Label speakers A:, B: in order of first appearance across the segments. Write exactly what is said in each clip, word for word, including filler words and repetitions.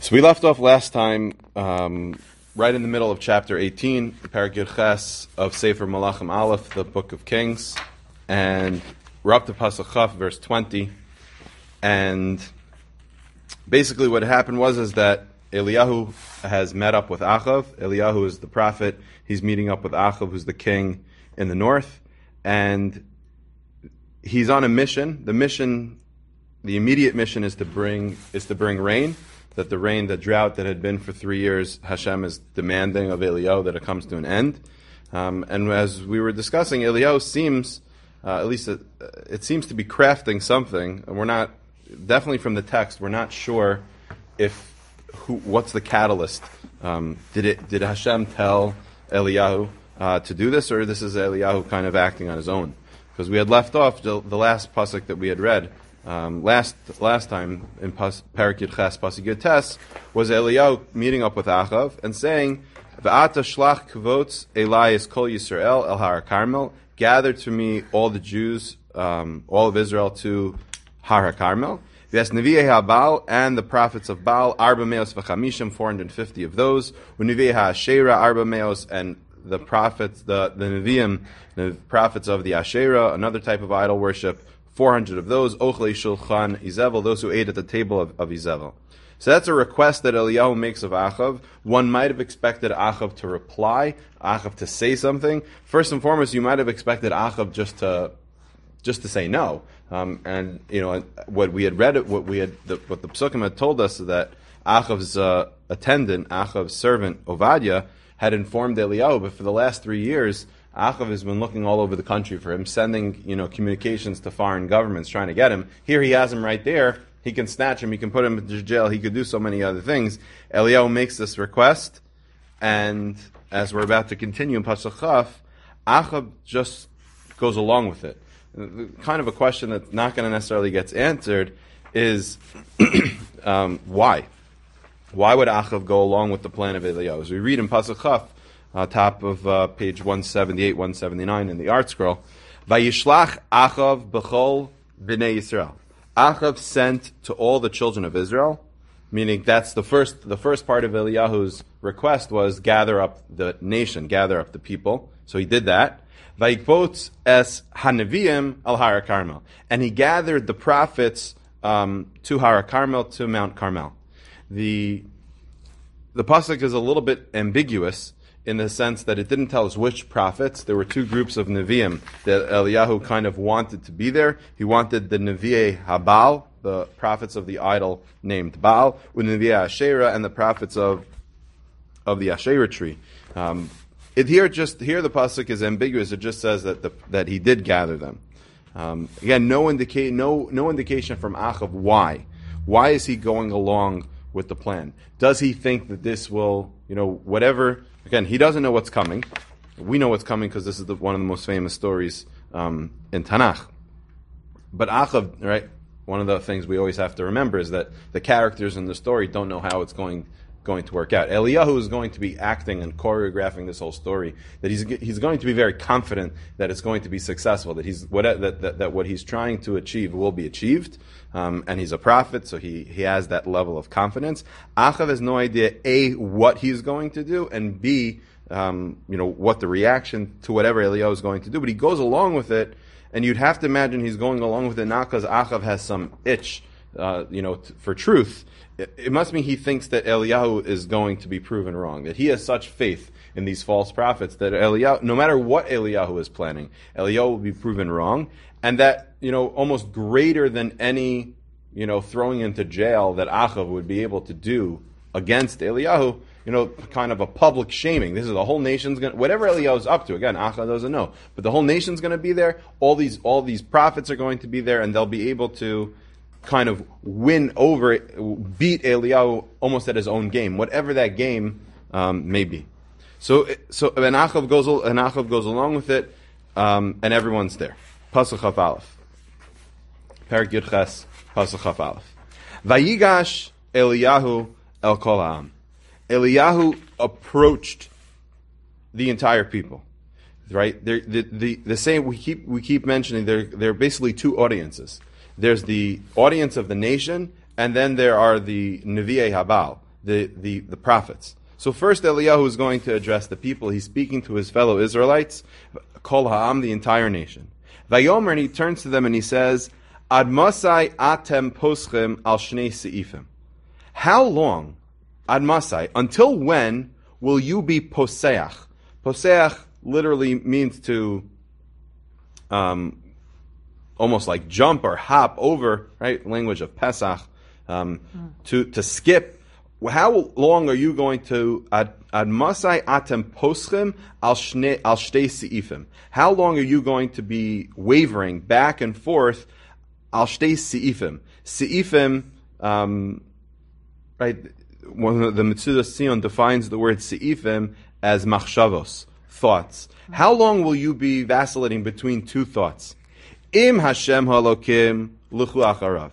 A: So we left off last time um, right in the middle of chapter eighteen, Perek Yud Ches of Sefer Malachim Aleph, the Book of Kings, and we're up to Pasuk Chaf, verse twenty. And basically, what happened was is that Eliyahu has met up with Achav. Eliyahu is the prophet. He's meeting up with Achav, who's the king in the north, and he's on a mission. The mission, the immediate mission, is to bring is to bring rain. That the rain, the drought that had been for three years, Hashem is demanding of Eliyahu that it comes to an end. Um, and as we were discussing, Eliyahu seems, uh, at least it, it seems to be crafting something. And we're not, definitely from the text, we're not sure if who, what's the catalyst. Um, did it? Did Hashem tell Eliyahu uh, to do this, or this is Eliyahu kind of acting on his own? Because we had left off the, the last pasuk that we had read. Um, last last time in Perek Yud Ches, Pasuk Yud Tes, was Eliyahu meeting up with Achav and saying, "V'ata shlach kvots Elias kol Yisrael el Har Carmel, gather to me all the Jews, um, all of Israel to Har Carmel. V'es Nevi'ei HaBaal and the prophets of Baal, arba meos v'chamishim, four hundred fifty of those, u'Nevi'ei HaAshera, arba meos, and the prophets, the the Nevi'im, the prophets of the Asherah, another type of idol worship." four hundred of those, Ochlei Shulchan Izevel, those who ate at the table of, of Izevel. So that's a request that Eliyahu makes of Achav. One might have expected Achav to reply, Achav to say something. First and foremost, you might have expected Achav just to just to say no. Um, and you know what we had read, what we had, the, what the Psukim had told us, is that Achav's uh, attendant, Achav's servant Ovadia, had informed Eliyahu, but for the last three years. Achav has been looking all over the country for him, sending you know communications to foreign governments trying to get him. Here he has him right there. He can snatch him. He can put him into jail. He could do so many other things. Eliyahu makes this request, and as we're about to continue in Pasuk Chaf, Achav just goes along with it. Kind of a question that's not going to necessarily get answered is um, why? Why would Achav go along with the plan of Eliyahu? As we read in Pasuk Chaf, Uh, top of uh, page one seventy-eight, one seventy-nine in the Art Scroll. Vayishlach Achav b'chol b'nei Yisrael. Achav sent to all the children of Israel, meaning that's the first the first part of Eliyahu's request was gather up the nation, gather up the people. So he did that. Vayikvotz es hanavim al Har Carmel. And he gathered the prophets um, to Har Carmel, to Mount Carmel. The, the pasuk is a little bit ambiguous, in the sense that it didn't tell us which prophets. There were two groups of Nevi'im that Eliyahu kind of wanted to be there. He wanted the Nevi'ei HaBaal, the prophets of the idol named Baal, with Nevi'ei Asherah, and the prophets of of the Asherah tree. Um, it here just here the pasuk is ambiguous. It just says that the, that he did gather them. Um, again, no indica- no no indication from Achav why. Why is he going along with the plan? Does he think that this will, you know, whatever? Again, he doesn't know what's coming. We know what's coming because this is the, one of the most famous stories um, in Tanakh. But Achav, right, one of the things we always have to remember is that the characters in the story don't know how it's going going to work out. Eliyahu is going to be acting and choreographing this whole story. That he's he's going to be very confident that it's going to be successful. That he's what that that, that what he's trying to achieve will be achieved. Um, and he's a prophet, so he, he has that level of confidence. Achav has no idea, A, what he's going to do, and B, um, you know, what the reaction to whatever Eliyahu is going to do. But he goes along with it, and you'd have to imagine he's going along with it not because Achav has some itch, uh, you know, t- for truth. It, it must mean he thinks that Eliyahu is going to be proven wrong, that he has such faith in these false prophets that Eliyahu, no matter what Eliyahu is planning, Eliyahu will be proven wrong. And that, you know, almost greater than any, you know, throwing into jail that Achav would be able to do against Eliyahu, you know, kind of a public shaming. This is the whole nation's going to, whatever Eliyahu's up to, again, Achav doesn't know, but the whole nation's going to be there. All these, all these prophets are going to be there, and they'll be able to kind of win over, beat Eliyahu almost at his own game, whatever that game um, may be. So, so, and Achav goes, and Achav goes along with it, um, and everyone's there. Pasuk Chaf Aleph. Perek Yud Ches, Pasuk Chaf Aleph. Vayigash Eliyahu el kol ha'am. Eliyahu approached the entire people. Right? They're, the the the same we keep we keep mentioning. There there are basically two audiences. There's the audience of the nation, and then there are the Nevi'ei HaBaal, the, the, the prophets. So first Eliyahu is going to address the people. He's speaking to his fellow Israelites, Kol Ha'am, the entire nation. Vayomer, and he turns to them and he says, Ad Masai atem poschem al shnei seifim. How long, Ad Masai, until when will you be poseach? Poseach literally means to um, almost like jump or hop over, right? Language of Pesach, um, mm. to, to skip. How long are you going to ad masai atem poschem al shnei al shtei seifim? How long are you going to be wavering back and forth al shtei seifim? Seifim, um, right? One of the Metzudas Sion defines the word seifim as machshavos, thoughts. How long will you be vacillating between two thoughts? Im Hashem halokim luchu acharav.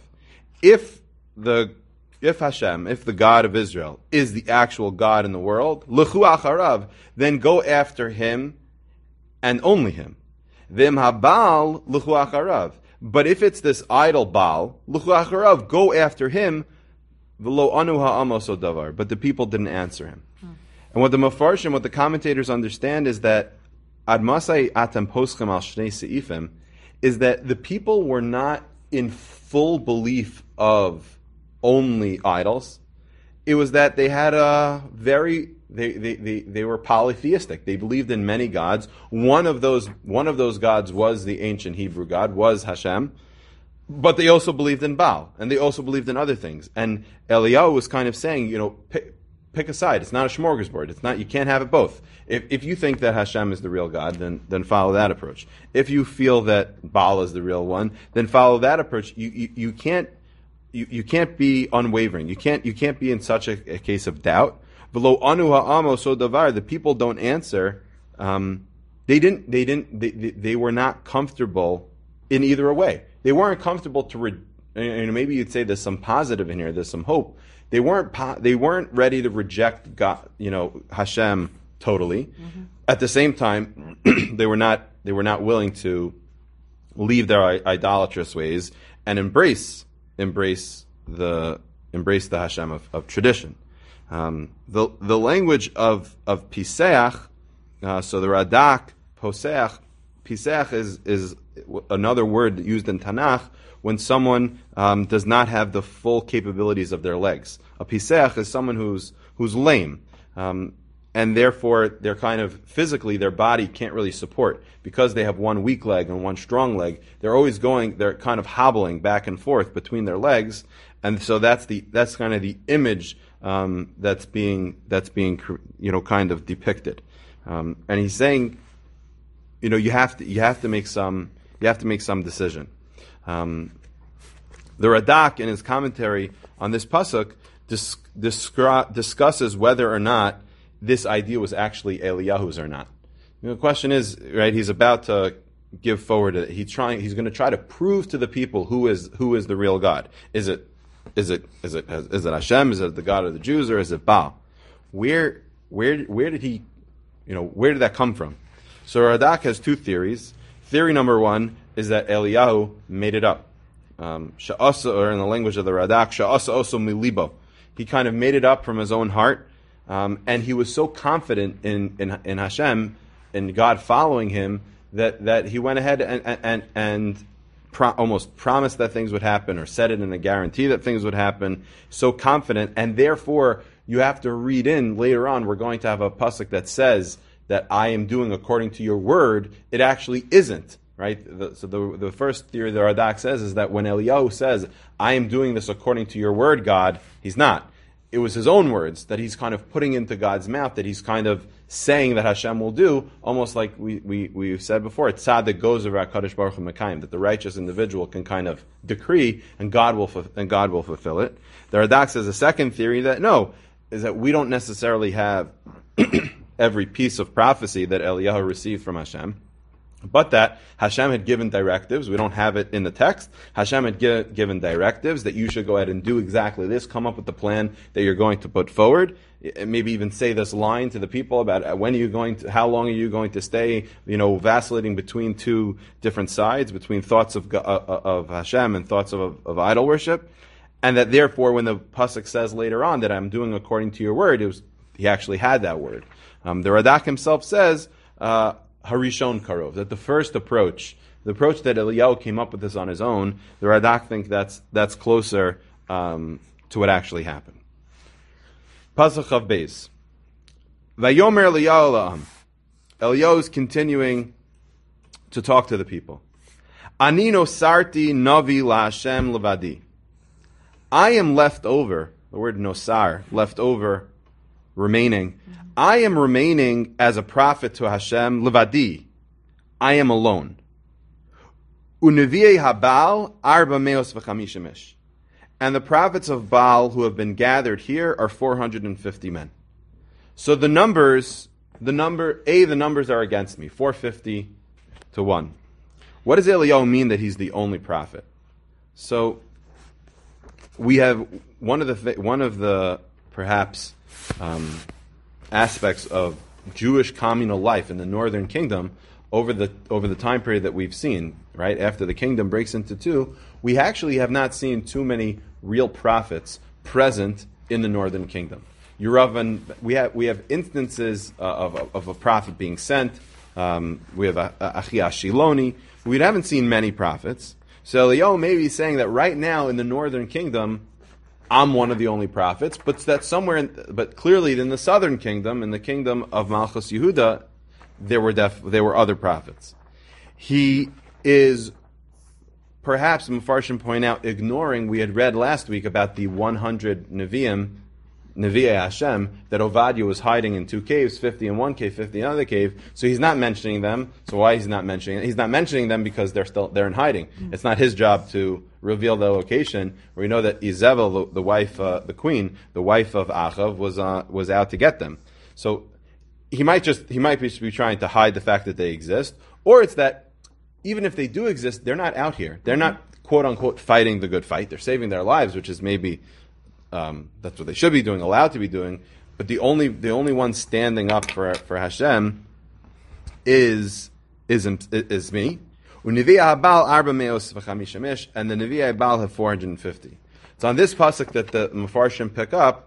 A: If the If Hashem, if the God of Israel is the actual God in the world, l'chu acharav, then go after Him and only Him. V'im habal l'chu acharav. But if it's this idol Baal, l'chu acharav, go after him. V'lo anu ha'amos davar. But the people didn't answer him. Hmm. And what the Mefarshim, what the commentators understand is that ad masai atam poschem al shnei seifim, is that the people were not in full belief of only idols. It was that they had a very they, they, they, they were polytheistic. They believed in many gods. One of those one of those gods was the ancient Hebrew God, was Hashem. But they also believed in Baal, and they also believed in other things. And Eliyahu was kind of saying, you know, pick, pick a side. It's not a smorgasbord. It's not. You can't have it both. If if you think that Hashem is the real God, then then follow that approach. If you feel that Baal is the real one, then follow that approach. You you, you can't. You, you can't be unwavering. You can't you can't be in such a, a case of doubt. V'lo anu ha'amo so davar. The people don't answer. Um, they didn't. They didn't. They, they, they were not comfortable in either way. They weren't comfortable to. Re, you know, maybe you'd say there's some positive in here. There's some hope. They weren't. Po- they weren't ready to reject God. You know, Hashem totally. Mm-hmm. At the same time, they were not. They were not willing to leave their I- idolatrous ways and embrace. Embrace the embrace the Hashem of, of tradition. Um, the the language of of Piseach, uh, so the Radak Poseach, Piseach is is another word used in Tanakh when someone um, does not have the full capabilities of their legs. A Piseach is someone who's who's lame. Um, And therefore, they're kind of physically, their body can't really support. Because they have one weak leg and one strong leg, they're always going, they're kind of hobbling back and forth between their legs. And so that's the, that's kind of the image, um, that's being, that's being, you know, kind of depicted. Um, and he's saying, you know, you have to, you have to make some, you have to make some decision. Um, the Radak in his commentary on this pasuk dis- discra- discusses whether or not this idea was actually Eliyahu's or not. You know, the question is, right? He's about to give forward. He's trying. He's going to try to prove to the people who is who is the real God. Is it, is it, is it, is it Hashem? Is it the God of the Jews, or is it Baal? Where, where, where did he? You know, where did that come from? So Radak has two theories. Theory number one is that Eliyahu made it up. Um, Sha'asa, or in the language of the Radak, Sha'asa oso milibo. He kind of made it up from his own heart. Um, and he was so confident in, in, in Hashem, in God following him, that, that he went ahead and, and, and pro- almost promised that things would happen, or said it in a guarantee that things would happen, so confident. And therefore, you have to read in, later on, we're going to have a pasuk that says that I am doing according to your word. It actually isn't, right? The, so the, the first theory the Radak says is that when Eliyahu says, I am doing this according to your word, God, he's not. It was his own words that he's kind of putting into God's mouth, that he's kind of saying that Hashem will do, almost like we, we, we've said before, it's tzaddik goes over HaKadosh Baruch Hu Mekayim, that the righteous individual can kind of decree and God will and God will fulfill it. The Radak says a second theory that no, is that we don't necessarily have every piece of prophecy that Eliyahu received from Hashem, but that Hashem had given directives. We don't have it in the text. Hashem had gi- given directives that you should go ahead and do exactly this, come up with the plan that you're going to put forward, and maybe even say this line to the people about when are you going to, how long are you going to stay, you know, vacillating between two different sides, between thoughts of, uh, of Hashem and thoughts of, of idol worship. and that therefore, when the pasuk says later on that I'm doing according to your word, it was he actually had that word. Um, the Radak himself says uh, Harishon Karov, that the first approach, the approach that Eliyahu came up with this on his own, the Radak think that's that's closer um, to what actually happened. Pasuk Chav Beis. Vayomer Eliyahu la'am. Eliyahu is continuing to talk to the people. Ani nosarti navi la'Hashem levadi. I am left over, the word nosar, left over, remaining. Mm-hmm. I am remaining as a prophet to Hashem levadi. I am alone. Uneviei habal arba meos v'chamisha ish. And the prophets of Baal who have been gathered here are four hundred fifty men. So the numbers, the number, A, the numbers are against me, four hundred fifty to one. What does Eliyahu mean that he's the only prophet? So we have one of the one of the perhaps um, aspects of Jewish communal life in the northern kingdom over the over the time period that we've seen, right after the kingdom breaks into two. We actually have not seen too many real prophets present in the northern kingdom. Yeravan, we have we have instances uh, of of a prophet being sent. Um, we have Achia Shiloni. We haven't seen many prophets. So Eliyahu may be saying that right now in the northern kingdom, I'm one of the only prophets, but that somewhere, in, but clearly in the southern kingdom, in the kingdom of Malchus Yehuda, there were def, there were other prophets. He is perhaps, Mefarshim point out, ignoring, we had read last week about the one hundred Nevi'im, Nevi'ei Hashem, that Ovadia was hiding in two caves, fifty in one cave, fifty in another cave. So he's not mentioning them. So why he's not mentioning it? He's not mentioning them because they're still they're in hiding. Mm-hmm. It's not his job to reveal their location. We know that Izebel, the, the wife, uh, the queen, the wife of Achav, was uh, was out to get them. So he might just he might just be trying to hide the fact that they exist, or it's that even if they do exist, they're not out here. They're not quote unquote fighting the good fight. They're saving their lives, which is maybe. Um, that's what they should be doing, allowed to be doing. But the only the only one standing up for for Hashem is is is me. And the Nevi'ei Baal have four hundred fifty. So on this pasuk that the Mefarshim pick up,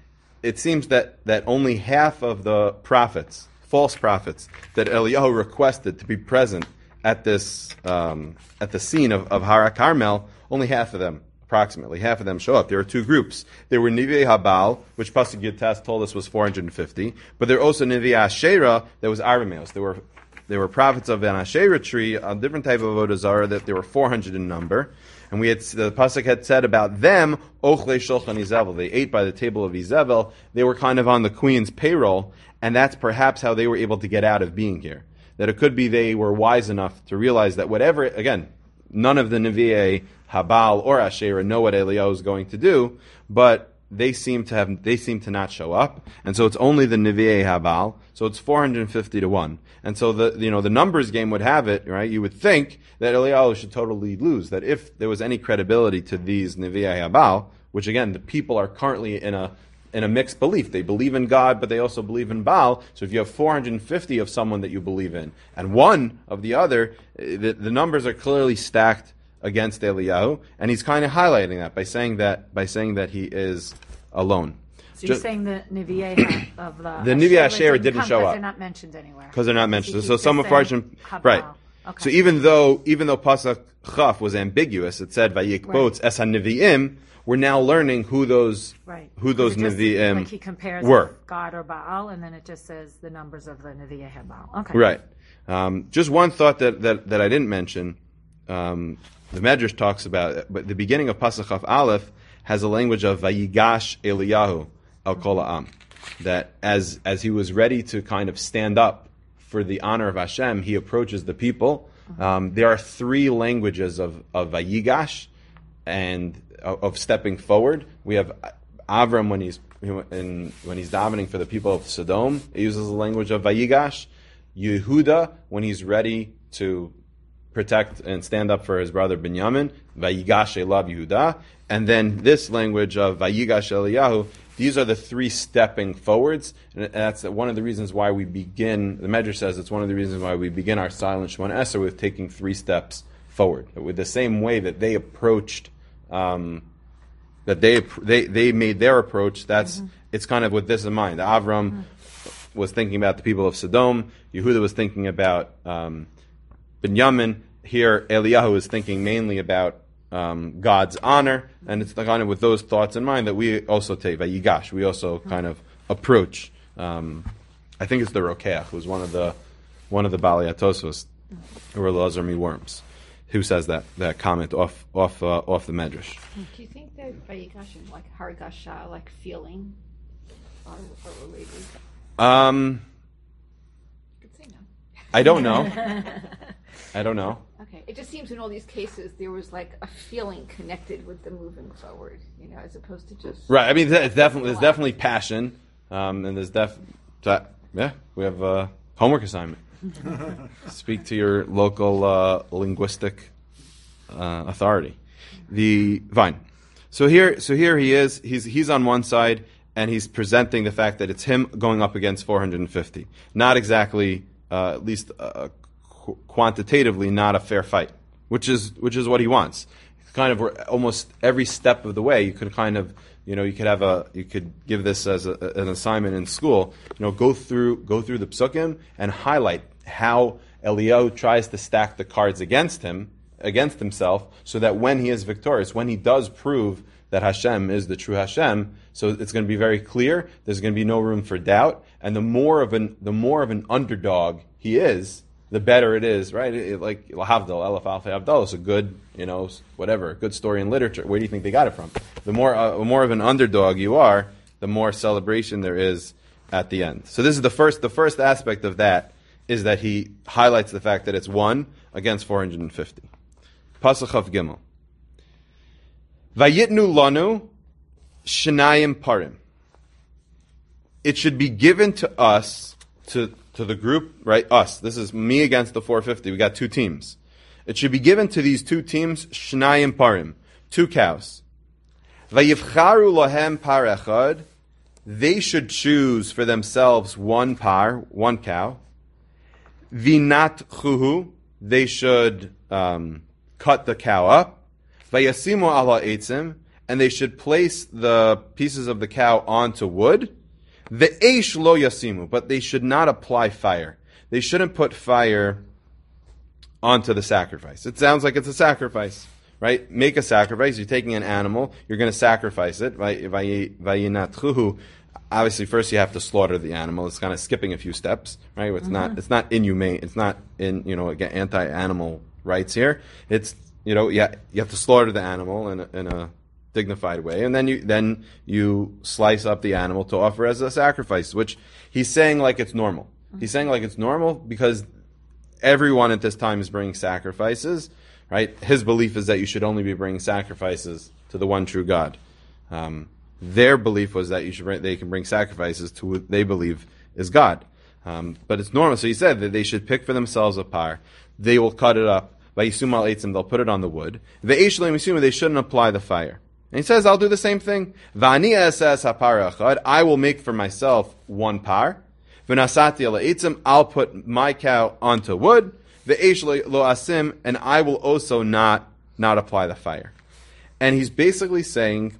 A: it seems that, that only half of the prophets, false prophets, that Eliyahu requested to be present at this um, at the scene of, of Har Carmel, only half of them. Approximately half of them show up. There are two groups. There were Nevi'ei Habal, which Pasuk Yud told us was four hundred fifty, but there were also Nevi'ei Asherah that was Arameos. There were there were prophets of an Asherah tree, a different type of Avodah Zarah, that there were four hundred in number. And we had the Pasuk had said about them, Ochlei Shulchan Izebel. They ate by the table of Izebel. They were kind of on the queen's payroll, and that's perhaps how they were able to get out of being here. That it could be they were wise enough to realize that whatever, again, none of the Nevi'ei Habal or Asherah know what Eliyahu is going to do, but they seem to have they seem to not show up, and so it's only the Nevi'ei Habal. So it's four hundred fifty to one, and so the you know the numbers game would have it right. You would think that Eliyahu should totally lose. That if there was any credibility to these Nevi'ei Habal, which again the people are currently in a in a mixed belief. They believe in God, but they also believe in Baal. So if you have four hundred fifty of someone that you believe in, and one of the other, the, the numbers are clearly stacked against Eliyahu, and he's kind of highlighting that by saying that by saying that he is alone.
B: So you're Just, saying the Nevi'ei of the
A: the Nevi'ei Asherah didn't, didn't show up.
B: They're not mentioned anywhere.
A: Because they're not mentioned. So some of Farshim, right.
B: Okay.
A: So even though even though Pasuk Chaf was ambiguous, it said Vayikbots es haNevi'im. We're now learning who those
B: right.
A: who those just, Nevi'im
B: like he compares
A: were.
B: God or Baal, and then it just says the numbers of the Nevi'ei Baal. Okay.
A: Right. Um, just one thought that, that, that I didn't mention. Um, the Medrash talks about, but the beginning of Pasuk Chaf Aleph has a language of Vayigash Eliyahu al Kol Ha'am, that as as he was ready to kind of stand up for the honor of Hashem, he approaches the people. Um, there are three languages of of Vayigash and of stepping forward. We have Avram when he's in, when he's davening for the people of Sodom. He uses the language of Vayigash. Yehuda when he's ready to protect and stand up for his brother Binyamin. Vayigash Elav Yehuda. And then this language of Vayigash Eliyahu. These are the three stepping forwards, and that's one of the reasons why we begin. The Medrash says it's one of the reasons why we begin our silent Shemona Esrei with taking three steps forward, with the same way that they approached. Um, that they they they made their approach. That's mm-hmm. It's kind of with this in mind. Avram mm-hmm. was thinking about the people of Sodom. Yehuda was thinking about um, Binyamin. Here, Eliyahu is thinking mainly about um, God's honor, and it's kind of with those thoughts in mind that we also take Vayigash. We also kind of approach. Um, I think it's the Rokeach, who's one of the one of the Bali Atosos, or Lazar Mi Worms, who says that that comment off off uh, off the Medrash.
C: Do you think that Vayigash and like Hargasha, like feeling, are, are related?
A: Um,
C: you could say no.
A: I don't know. I don't know.
C: Okay, it just seems in all these cases there was like a feeling connected with the moving forward, you know, as opposed to just
A: right. I mean, it's definitely there's definitely passion, um, and there's def. Yeah, we have a homework assignment. Speak to your local uh, linguistic uh, authority. The fine. So here, so here he is. He's he's on one side, and he's presenting the fact that it's him going up against four hundred fifty. Not exactly, uh, at least uh, qu- quantitatively, not a fair fight. Which is which is what he wants. Kind of almost every step of the way, you could kind of. You know, you could have a, you could give this as a, an assignment in school. You know, go through, go through the psukim and highlight how Eliyahu tries to stack the cards against him, against himself, so that when he is victorious, when he does prove that Hashem is the true Hashem, so it's going to be very clear. There's going to be no room for doubt, and the more of an, the more of an underdog he is, the better it is, right? It, it, like Lahavdal, Elef Alfei Avdal is a good, you know, whatever, a good story in literature. Where do you think they got it from? The more, uh, the more of an underdog you are, the more celebration there is at the end. So this is the first, the first aspect of that is that he highlights the fact that it's one against four hundred fifty. Pasuk Chav Gimel. Vayitnu lanu shenayim parim. It should be given to us, to to the group, right? Us. This is me against the four hundred fifty. We got two teams. It should be given to these two teams, shnayim parim, two cows. Vayivcharu lohem par echad. They should choose for themselves one par, one cow. Vinat chuhu. They should um, cut the cow up. Vayasimu ala eitzim. And they should place the pieces of the cow onto wood. The eish lo yasimu, but they should not apply fire. They shouldn't put fire onto the sacrifice. It sounds like it's a sacrifice, right? Make a sacrifice. You're taking an animal. You're going to sacrifice it. Obviously, first you have to slaughter the animal. It's kind of skipping a few steps, right? It's mm-hmm. not. It's not inhumane. It's not in you know anti-animal rights here. It's you know yeah you have to slaughter the animal in a, in a dignified way, and then you then you slice up the animal to offer as a sacrifice, which he's saying like it's normal. Mm-hmm. He's saying like it's normal because everyone at this time is bringing sacrifices, right? His belief is that you should only be bringing sacrifices to the one true God. Um, their belief was that you should bring, they can bring sacrifices to what they believe is God, um, but it's normal. So he said that they should pick for themselves a par. They will cut it up. By Yisum al Eitzim, they'll put it on the wood. The Eish Leim Yisum, they shouldn't apply the fire. And he says, I'll do the same thing. V'ani esas hapar echad. I will make for myself one par. V'nasati ala eitzim. I'll put my cow onto wood. V'eish lo asim. And I will also not, not apply the fire. And he's basically saying,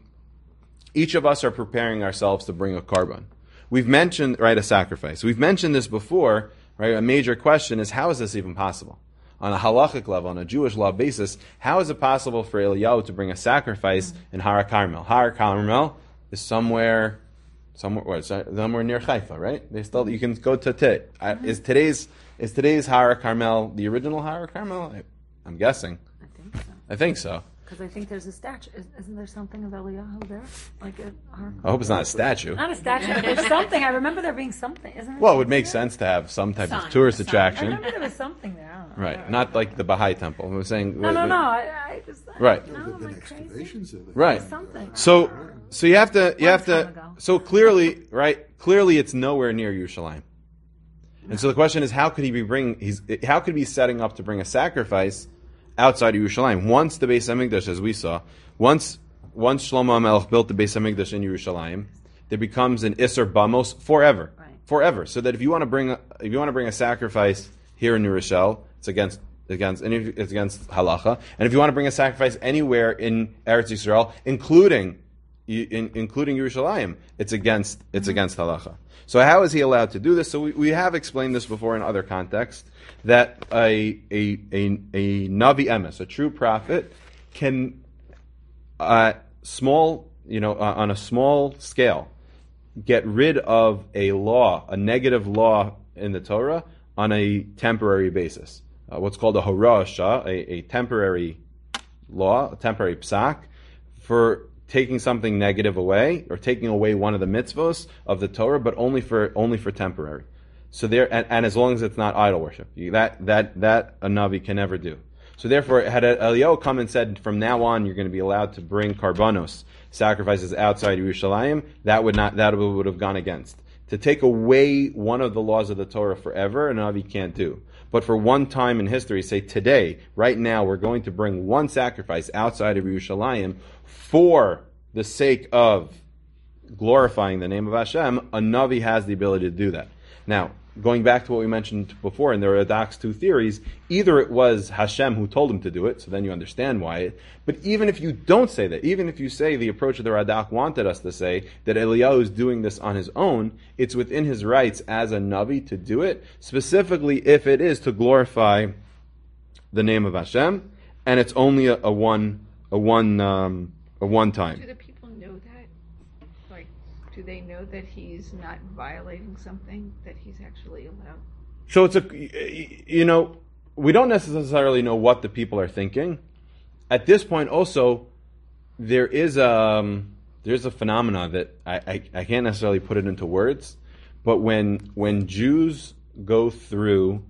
A: each of us are preparing ourselves to bring a korban. We've mentioned, right, a sacrifice. We've mentioned this before, right? A major question is, how is this even possible? On a halachic level, on a Jewish law basis, how is it possible for Eliyahu to bring a sacrifice in Har Carmel? Har Carmel is somewhere, somewhere, what, somewhere near Haifa, right? They still, you can go to today. Mm-hmm. Is today's is today's Har Carmel the original Har Carmel? I, I'm guessing.
B: I think so.
A: I think so.
B: Because I think there's a statue. Isn't there something of Eliyahu there? Like a Har
A: I hope it's not a statue.
B: Not a statue. There's something. I remember there being something. Isn't there?
A: Well, it would make sense to have some type
C: Sign.
A: of tourist
C: Sign.
A: attraction.
B: I remember there was something there. I don't know.
A: Right, not like the Baha'i temple. I was saying.
B: No, no, no. I, I just. I,
A: Right.
B: No,
D: There've
B: am
D: been
B: I crazy?
D: excavations of it.
A: Right.
B: Something.
A: So, so you have to, you
B: Long
A: have to.
B: time ago.
A: So clearly, right? Clearly, it's nowhere near Yerushalayim. And so the question is, how could he be bring? He's how could he be setting up to bring a sacrifice outside of Yerushalayim? Once the Beis Hamikdash, as we saw, once once Shlomo HaMelech built the Beis Hamikdash in Yerushalayim, there becomes an Isser Bamos forever,
B: Right.
A: forever. So that if you want to bring a, if you want to bring a sacrifice here in Yerushalayim, it's against against and if it's against halacha. And if you want to bring a sacrifice anywhere in Eretz Yisrael, including y- in, including Yerushalayim, it's against it's against halacha. So how is he allowed to do this? So we, we have explained this before in other contexts, that a a a, a navi emes, a true prophet, can uh, small you know uh, on a small scale get rid of a law, a negative law in the Torah on a temporary basis. Uh, what's called a horasha, a, a temporary law, a temporary psak, for taking something negative away, or taking away one of the mitzvos of the Torah, but only for only for temporary. So there, and, and as long as it's not idol worship, you, that that that a navi can never do. So therefore, had Eliyahu come and said, from now on, you're going to be allowed to bring karbanos, sacrifices outside Yerushalayim, that would not that would have gone against. To take away one of the laws of the Torah forever, a navi can't do. But for one time in history, say today, right now, we're going to bring one sacrifice outside of Yerushalayim for the sake of glorifying the name of Hashem, a navi has the ability to do that. Now, going back to what we mentioned before in the Radak's two theories, either it was Hashem who told him to do it, so then you understand why. But even if you don't say that, even if you say the approach of the Radak wanted us to say that Eliyahu is doing this on his own, it's within his rights as a Navi to do it, specifically if it is to glorify the name of Hashem, and it's only a, a one, a one, um, a one time.
C: Do the people know that? Like, do they know that he's not violating something, that he's actually allowed?
A: So it's a, you know, we don't necessarily know what the people are thinking. At this point, also, there is a um, there's a phenomena that I, I, I can't necessarily put it into words, but when when Jews go through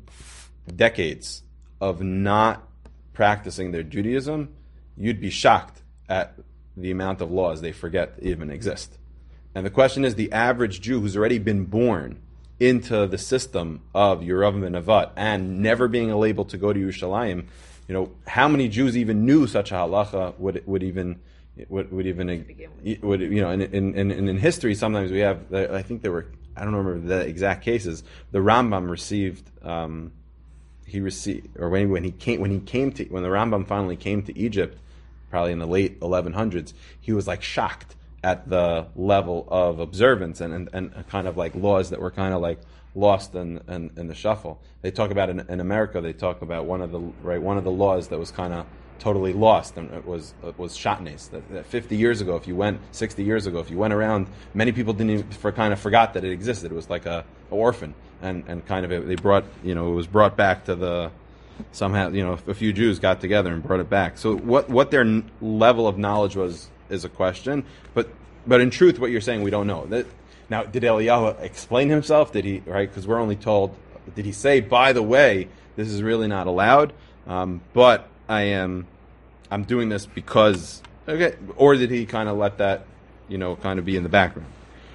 A: decades of not practicing their Judaism, you'd be shocked at the amount of laws they forget even exist. And the question is, the average Jew who's already been born into the system of Yeravam and Nevat and never being able to go to Yerushalayim, you know, how many Jews even knew such a halacha would would even would, would even would you know? In in, in in history, sometimes we have. I think there were. I don't remember the exact cases. The Rambam received. Um, he received, or when when he came when he came to when the Rambam finally came to Egypt, probably in the late eleven hundreds, he was like shocked at the level of observance and, and, and kind of like laws that were kind of like lost in, in, in the shuffle. They talk about in, in America. They talk about one of the right one of the laws that was kind of totally lost, and it was it was shatnes. That, that fifty years ago, if you went sixty years ago, if you went around, many people didn't even for kind of forgot that it existed. It was like a, a orphan, and and kind of they brought you know it was brought back to the somehow you know a few Jews got together and brought it back. So what what their n- level of knowledge was is a question, but but in truth, what you're saying we don't know. That, now, did Eliyahu explain himself? Did he right? Because we're only told. Did he say, by the way, this is really not allowed? Um, but I am, I'm doing this because okay. Or did he kind of let that, you know, kind of be in the background?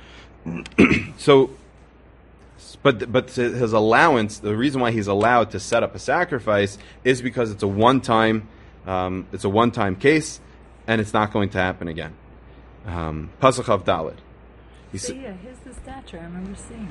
A: so, but but his allowance, the reason why he's allowed to set up a sacrifice is because it's a one-time, um, it's a one-time case, and it's not going to happen again. Um, Pasuk Chav Daled.
B: So yeah, here's the stature. I remember seeing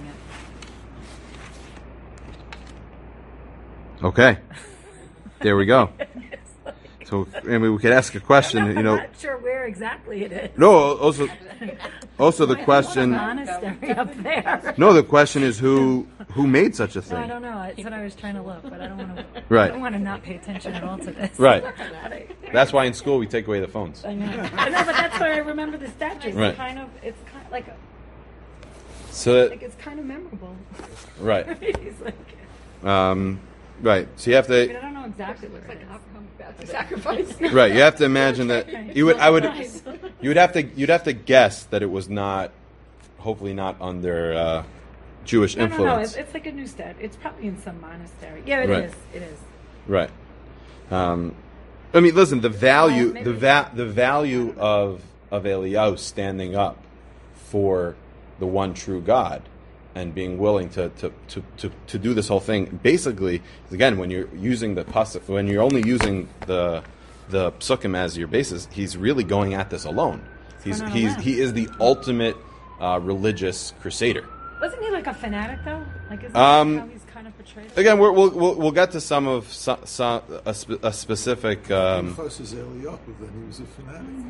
B: it.
A: Okay, there we go. So I mean, we could ask a question.
B: I'm
A: you know,
B: I'm not sure where exactly it is.
A: no. Also, also the question.
B: Monastery up there.
A: No, the question is who who made such a
B: No, I
A: thing.
B: don't know. It's what I was trying to look, but I don't want to.
A: Right.
B: I don't want to not pay attention at all to this.
A: Right. That's why in school we take away the phones.
B: I know. I know, but that's why I remember the statues.
A: Right.
B: It's kind of, it's kind of like, a,
A: So that,
B: like it's kind of memorable.
A: right,
B: He's like,
A: um, right. So you have
B: I mean,
A: to
B: I don't know exactly
C: It
B: what
C: looks
B: it
C: like
B: is.
C: Abraham about to sacrifice.
A: right. You have to imagine that you would. I would. You would have to. You'd have to guess that it was not. Hopefully not under uh, Jewish
B: No, no, no.
A: influence.
B: It's, it's like a new stat. It's probably in some monastery. Yeah, it
A: Right.
B: is. It is.
A: Right. Um, I mean, listen. The value.
B: maybe
A: The va- The value of of Eliyahu standing up for the one true God and being willing to to, to, to, to do this whole thing. Basically, again, when you're using the pasuk, when you're only using the the psukim as your basis, he's really going at this alone. He's
B: going on
A: he's
B: alone.
A: he is the ultimate uh, religious crusader.
B: Wasn't he like a fanatic though? Like, isn't
A: Um,
B: that how he's kind of portrayed?
A: Again, we're, we'll we'll we'll get to some of some, some a, spe- a specific. Um,
D: Close as Eliyahu, then he was a fanatic.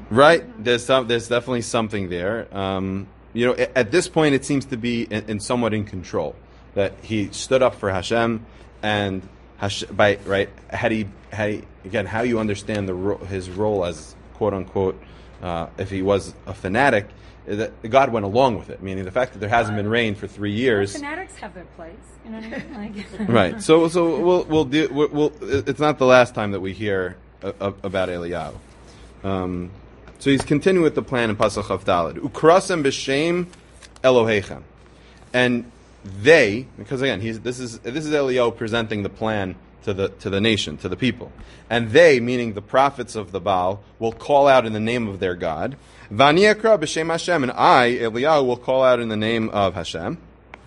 A: Right. There's some. There's definitely something there. Um, you know, at, at this point, it seems to be in, in somewhat in control. That he stood up for Hashem, and Hash, by right had he had he again how you understand the ro- his role as quote unquote uh, if he was a fanatic, that God went along with it. Meaning the fact that there hasn't been rain for three years.
B: Well, fanatics have their place. You know what I mean? Like,
A: Right. So so we'll we'll do we'll, we'll. It's not the last time that we hear uh, about Eliyahu. Um, so he's continuing with the plan in Pasuk Chav Daled. Ukrasem b'shem Elohechem, and they, because again, he's this is this is Eliyahu presenting the plan to the to the nation, to the people, and they, meaning the prophets of the Baal, will call out in the name of their God. V'aniakra b'shem Hashem, and I, Eliyahu, will call out in the name of Hashem.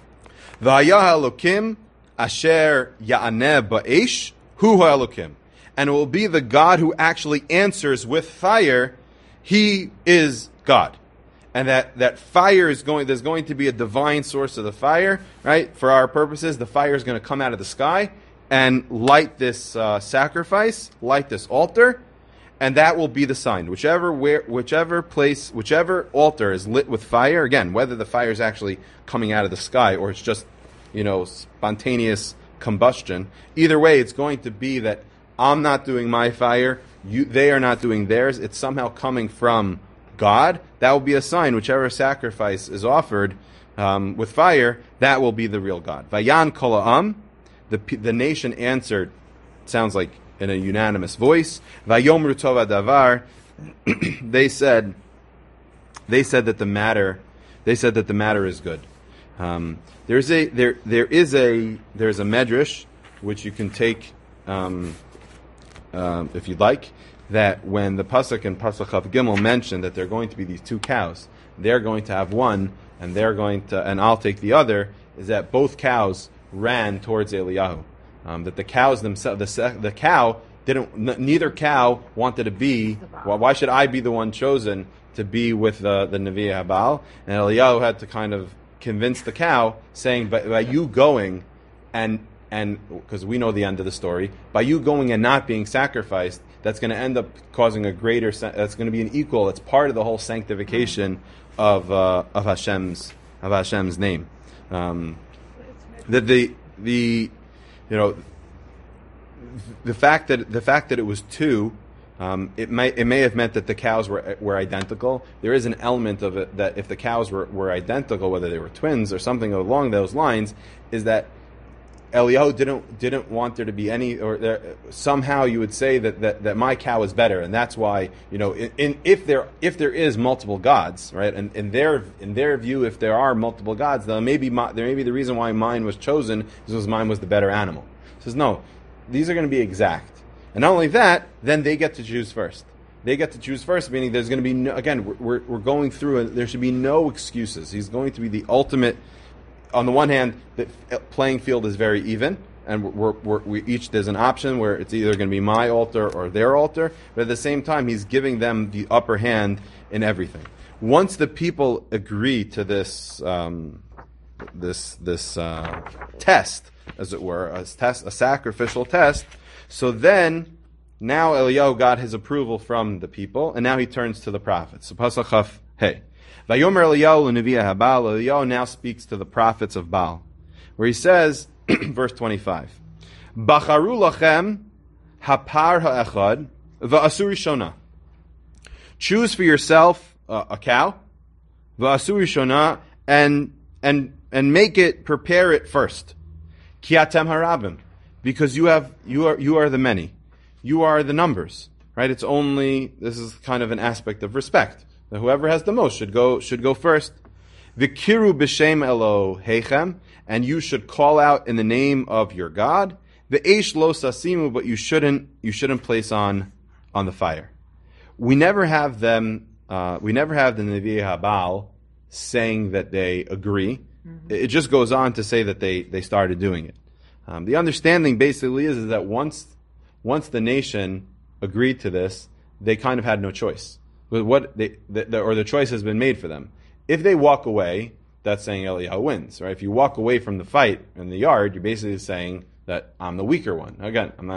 A: V'hayah Elokim asher ya'aneh ba'esh hu ha'elokim, and it will be the God who actually answers with fire. He is God. And that, that fire is going, there's going to be a divine source of the fire, right? For our purposes, the fire is going to come out of the sky and light this uh, sacrifice, light this altar, and that will be the sign. Whichever where, whichever place, whichever altar is lit with fire, again, whether the fire is actually coming out of the sky or it's just, you know, spontaneous combustion, either way, it's going to be that I'm not doing my fire, you, they are not doing theirs. It's somehow coming from God. That will be a sign. Whichever sacrifice is offered um, with fire, that will be the real God. Vayan kol ha'am, the the nation answered. Sounds like in a unanimous voice. Vayomru tov hadavar, they said. They said that the matter. They said that the matter is good. Um, there's a there there is a there's a medrash which you can take um, um, if you'd like. That when the pasuk and Pasuk Chav Gimel mention that there are going to be these two cows, they're going to have one, and they're going to, and I'll take the other. Is that both cows ran towards Eliyahu? Um, that the cows themselves, the the cow didn't. N- neither cow wanted to be. Well, why should I be the one chosen to be with uh, the Nevi Habal? And Eliyahu had to kind of convince the cow, saying, "By, by you going, and and because we know the end of the story, by you going and not being sacrificed." That's going to end up causing a greater. That's going to be an equal. It's part of the whole sanctification of uh, of Hashem's of Hashem's name. Um, that the the you know the fact that the fact that it was two, um, it may it may have meant that the cows were were identical. There is an element of it that if the cows were, were identical, whether they were twins or something along those lines, is that Eliyahu didn't didn't want there to be any, or there, somehow you would say that, that, that my cow is better, and that's why, you know, in, in, if there if there is multiple gods, right, and in their in their view, if there are multiple gods, then maybe my, there may be the reason why mine was chosen is because mine was the better animal. He says no, these are going to be exact, and not only that, then they get to choose first. They get to choose first, meaning there's going to be no, again we're we're, we're going through, and there should be no excuses. He's going to be the ultimate. On the one hand, the playing field is very even, and we're, we're, we each there's an option where it's either going to be my altar or their altar. But at the same time, he's giving them the upper hand in everything. Once the people agree to this um, this this uh, test, as it were, a test, a sacrificial test, so then now Eliyahu got his approval from the people, and now he turns to the prophets. So Pasuk Chaf Hey. Vayomer Eliyahu l'Nevi'ah Baal. Eliyahu now speaks to the prophets of Baal, where he says, verse twenty-five, Bacharu lachem hapar ha'echad va'asuri shona. Choose for yourself uh, a cow, va'asuri shona, and and and make it, prepare it first. Ki atem harabim, because you have you are you are the many, you are the numbers, right? It's only this is kind of an aspect of respect. That whoever has the most should go should go first. V'kiru b'shem Elohechem, and you should call out in the name of your God. V'eish lo sasimu, but you shouldn't you shouldn't place on on the fire. We never have them. Uh, we never have the Nevi Habal saying that they agree. Mm-hmm. It just goes on to say that they they started doing it. Um, the understanding basically is, is that once once the nation agreed to this, they kind of had no choice. But what they, the, the, or the choice has been made for them. If they walk away, that's saying Eliyahu wins, right? If you walk away from the fight in the yard, you're basically saying that I'm the weaker one. Again, I'm not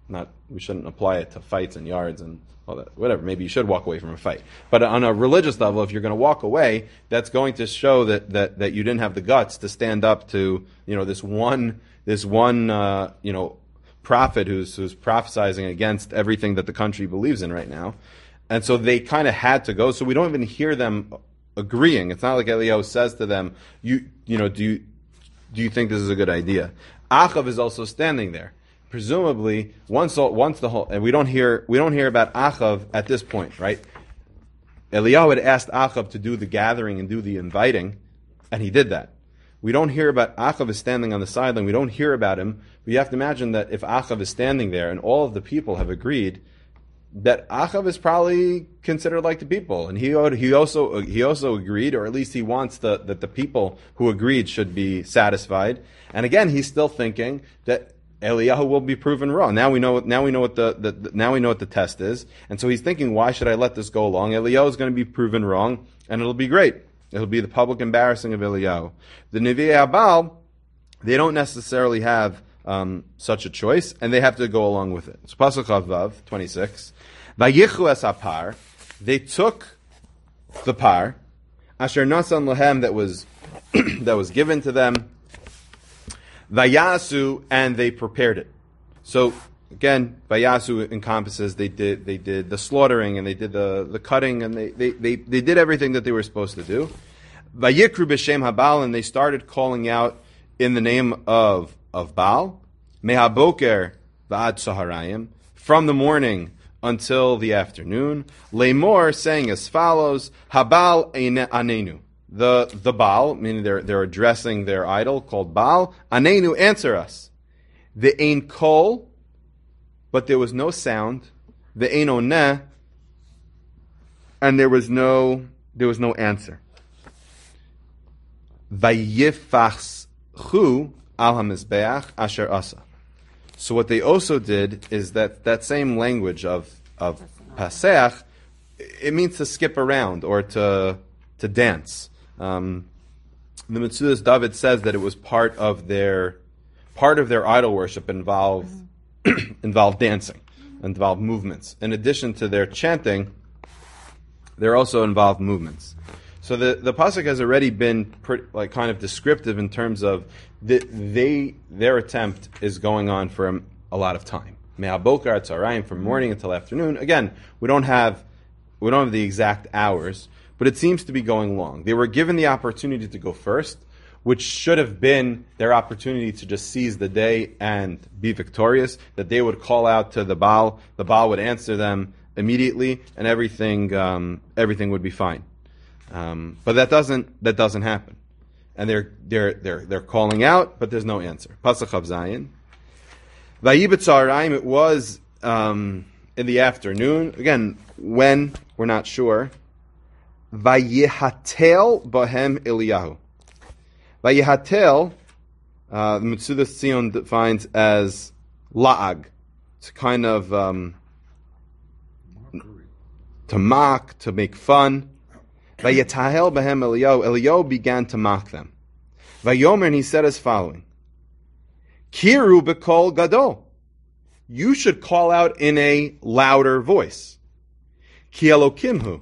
A: not we shouldn't apply it to fights and yards and all that, whatever. Maybe you should walk away from a fight. But on a religious level, if you're going to walk away, that's going to show that, that, that you didn't have the guts to stand up to, you know, this one this one uh, you know prophet who's who's prophesizing against everything that the country believes in right now. And so they kind of had to go. So we don't even hear them agreeing. It's not like Eliyahu says to them, "You, you know, do you do you think this is a good idea?" Achav is also standing there. Presumably, once once the whole and we don't hear we don't hear about Achav at this point, right? Eliyahu had asked Achav to do the gathering and do the inviting, and he did that. We don't hear about Achav is standing on the sideline. We don't hear about him. But you have to imagine that if Achav is standing there and all of the people have agreed, that Achav is probably considered like the people, and he he also he also agreed, or at least he wants the, that the people who agreed should be satisfied. And again, he's still thinking that Eliyahu will be proven wrong. Now we know now we know what the, the, the now we know what the test is, and so he's thinking, why should I let this go along? Eliyahu is going to be proven wrong, and it'll be great. It'll be the public embarrassing of Eliyahu. The Nevi'ei Abal, they don't necessarily have um, such a choice, and they have to go along with it. So Pasuk Vav twenty-six. Vayichu es hapar, they took the par, asher nasan lahem, that was that was given to them, vayasu, and they prepared it. So again, vayasu encompasses they did they did the slaughtering and they did the, the cutting and they, they, they, they did everything that they were supposed to do. Vayikru b'shem habal, and they started calling out in the name of of Baal, mehaboker va'ad saharayim, from the morning until the afternoon. Lemor, saying as follows: Habal anenu, the the Baal, meaning they're they're addressing their idol called Baal. Anenu, answer us. The ein kol, but there was no sound. The ein oneh, and there was no there was no answer. Vayifachchu al hamizbeach asher asa. So what they also did is that that same language of of paseach, it means to skip around or to to dance. Um, the Metzudas David says that it was part of their part of their idol worship involved involved dancing, involved movements. In addition to their chanting, there also involved movements. So the, the pasuk has already been pretty, like kind of descriptive in terms of the, they their attempt is going on for a, a lot of time. Me'abokar atzarayim, from morning until afternoon. Again, we don't have we don't have the exact hours, but it seems to be going long. They were given the opportunity to go first, which should have been their opportunity to just seize the day and be victorious. That they would call out to the Baal, the Baal would answer them immediately, and everything um, everything would be fine. Um, but that doesn't that doesn't happen, and they're they're they're they're calling out, but there's no answer. Pasuk Chav Zayin. Vayibetzarim. It was um, in the afternoon. Again, when we're not sure. Vayihatel bahem Eliyahu. Vayihatel, uh, the Metzudas Tzion defines as la'ag. It's kind of um, to mock, to make fun. Vayitahel bahem Eliyahu. Eliyahu began to mock them. Vayomer, and he said as following: Kiru b'kol gadol. You should call out in a louder voice. Ki Elokimhu.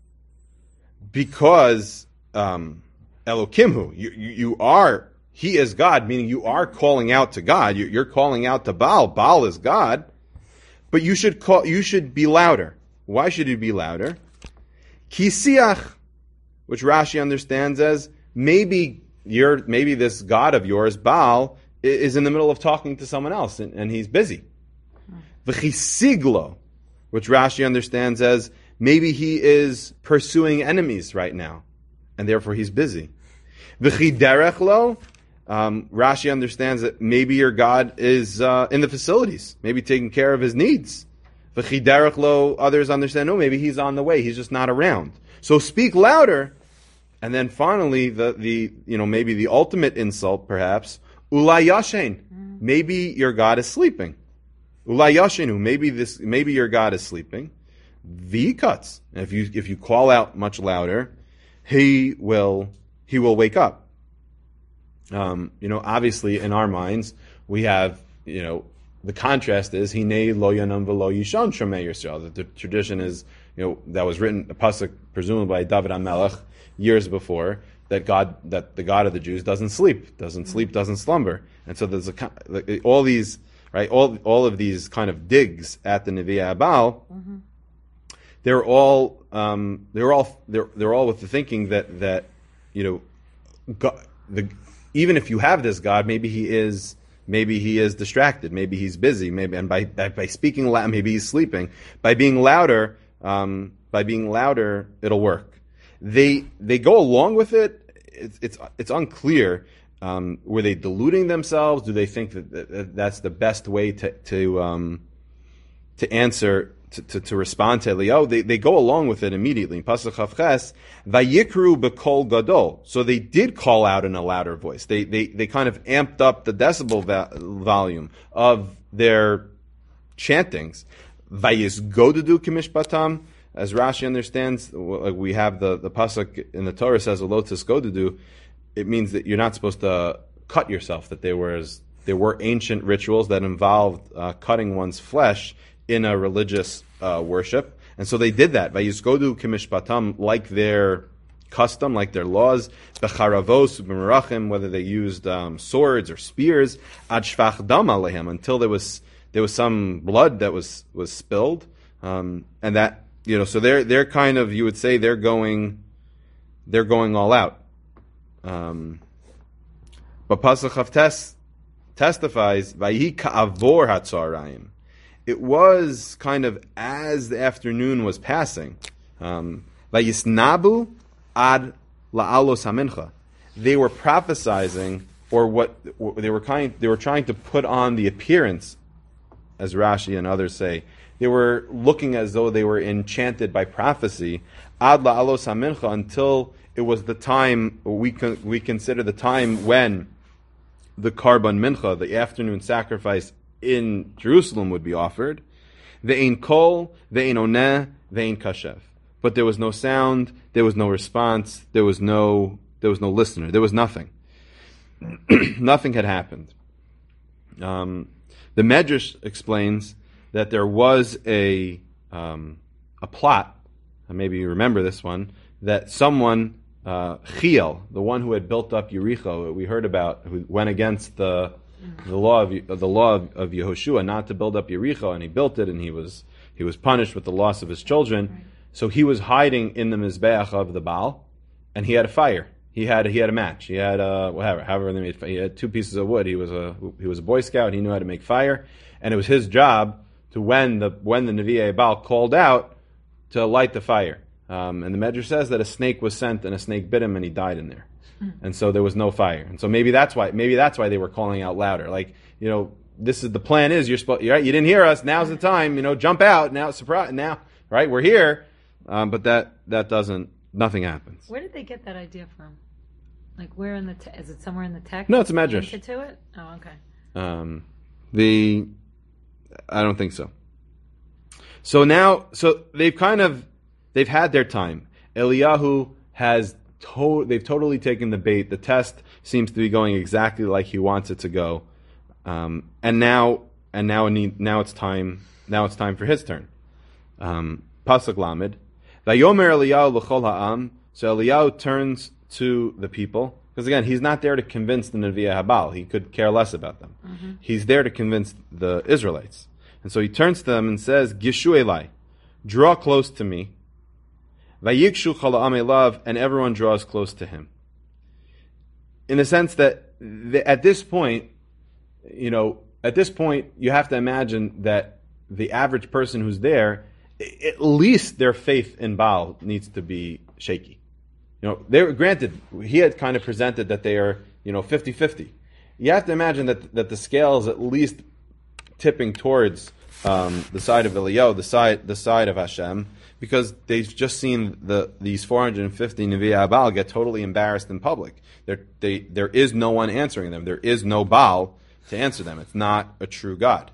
A: Because um, Elokimhu, you, you, you are, he is God, meaning you are calling out to God. You, you're calling out to Baal. Baal is God. But you should call, you should be louder. Why should you be louder? Kisiach, which Rashi understands as maybe you're, maybe this God of yours, Baal, is in the middle of talking to someone else and, and he's busy. V'chisiglo, which Rashi understands as maybe he is pursuing enemies right now and therefore he's busy. V'chiderechlo, um, Rashi understands that maybe your God is uh, in the facilities, maybe taking care of his needs. V'chiderechlo, others understand, no, maybe he's on the way, he's just not around. So speak louder. And then finally, the, the you know, maybe the ultimate insult, perhaps, Ulay yashen, maybe your God is sleeping. Ulay yashenu, maybe this, maybe your God is sleeping. V cuts. If you if you call out much louder, he will he will wake up. Um, you know, obviously, in our minds, we have you know the contrast is Hinei lo yanam v'lo yishon shomei Yisrael. That the tradition is, you know, that was written a pasuk presumably by David HaMelech years before, that God, that the God of the Jews doesn't sleep, doesn't sleep, doesn't slumber, and so there's a, all these right, all all of these kind of digs at the Nevi'ah Abal. Mm-hmm. They're all um, they're all they're they're all with the thinking that that you know, God, the even if you have this God, maybe he is. Maybe he is distracted. Maybe he's busy. Maybe, and by by, by speaking loud, maybe he's sleeping. By being louder, um, by being louder, it'll work. They they go along with it. It's it's, it's unclear. Um, were they deluding themselves? Do they think that, that that's the best way to to um, to answer to, to, to respond to Eliyahu? They they go along with it immediately. Pasuk Chavches, Vayikru b'kol gadol. So they did call out in a louder voice. They they they kind of amped up the decibel va- volume of their chantings. Vayisgodudu kimishpatam. As Rashi understands, we have the, the pasuk in the Torah says "Lo tisgodudu." It means that you're not supposed to cut yourself. That there was there were ancient rituals that involved uh, cutting one's flesh in a religious uh, worship, and so they did that. Vayisgodu kimishpatam, like their custom, like their laws. Becharavos b'merachim, whether they used um, swords or spears. Ad shvach dam alehem, until there was there was some blood that was was spilled, um, and that you know. So they're they're kind of, you would say they're going they're going all out. Um, but Pasuk Chavtes testifies Vayi ka'avor hatzarayim. It was kind of as the afternoon was passing. Vayisnabu ad la'alos hamincha. They were prophesizing, or what they were kind. They were trying to put on the appearance, as Rashi and others say. They were looking as though they were enchanted by prophecy. Ad la'alos hamincha, until it was the time we con- we consider the time when the karban mincha, the afternoon sacrifice in Jerusalem, would be offered. Ve'ein kol, ve'ein oneh, ve'ein kashev. But there was no sound, there was no response, there was no there was no listener, there was nothing. Nothing had happened. Um, the Medrash explains that there was a um, a plot, and maybe you remember this one, that someone, uh, Chiel, the one who had built up Yericho, we heard about, who went against the the law of the law of, of Yehoshua not to build up Yericho, and he built it, and he was he was punished with the loss of his children. Right. So he was hiding in the mizbeach of the Baal, and he had a fire. He had he had a match. He had a, whatever, however they made. He had two pieces of wood. He was a he was a Boy Scout. He knew how to make fire, and it was his job to when the when the Nevi'ah Baal called out to light the fire. Um, and the Medrash says that a snake was sent, and a snake bit him, and he died in there. And so there was no fire, and so maybe that's why maybe that's why they were calling out louder. Like, you know, this is the plan is you're supposed, right? You didn't hear us. Now's the time. You know, jump out now. Surprise! Now, right? We're here, um, but that that doesn't. Nothing happens.
B: Where did they get that idea from? Like, where in the te- is it somewhere in the text?
A: No, it's a Medrash.
B: Hint to it? Oh, okay.
A: Um, the I don't think so. So now, so they've kind of they've had their time. Eliyahu has. To- they've totally taken the bait. The test seems to be going exactly like he wants it to go, um, and now and now need, now it's time. Now it's time for his turn. Um, Pasuk Lamed, Vayomer Eliyahu l'chol ha'am. So Eliyahu turns to the people, because again, he's not there to convince the Nevi'ah Habal. He could care less about them. Mm-hmm. He's there to convince the Israelites, and so he turns to them and says, "Gishu Elai, draw close to me." Vayikshu chol ha'am elav, and everyone draws close to him. In the sense that the, at this point, you know, at this point, you have to imagine that the average person who's there, at least their faith in Baal needs to be shaky. You know, they were granted, he had kind of presented that they are, you know, fifty-fifty. You have to imagine that that the scale is at least tipping towards um, the side of Eliyahu, the side the side of Hashem, because they've just seen the these four hundred fifty Nevi'ah Baal get totally embarrassed in public. There, they, there is no one answering them. There is no Baal to answer them. It's not a true God.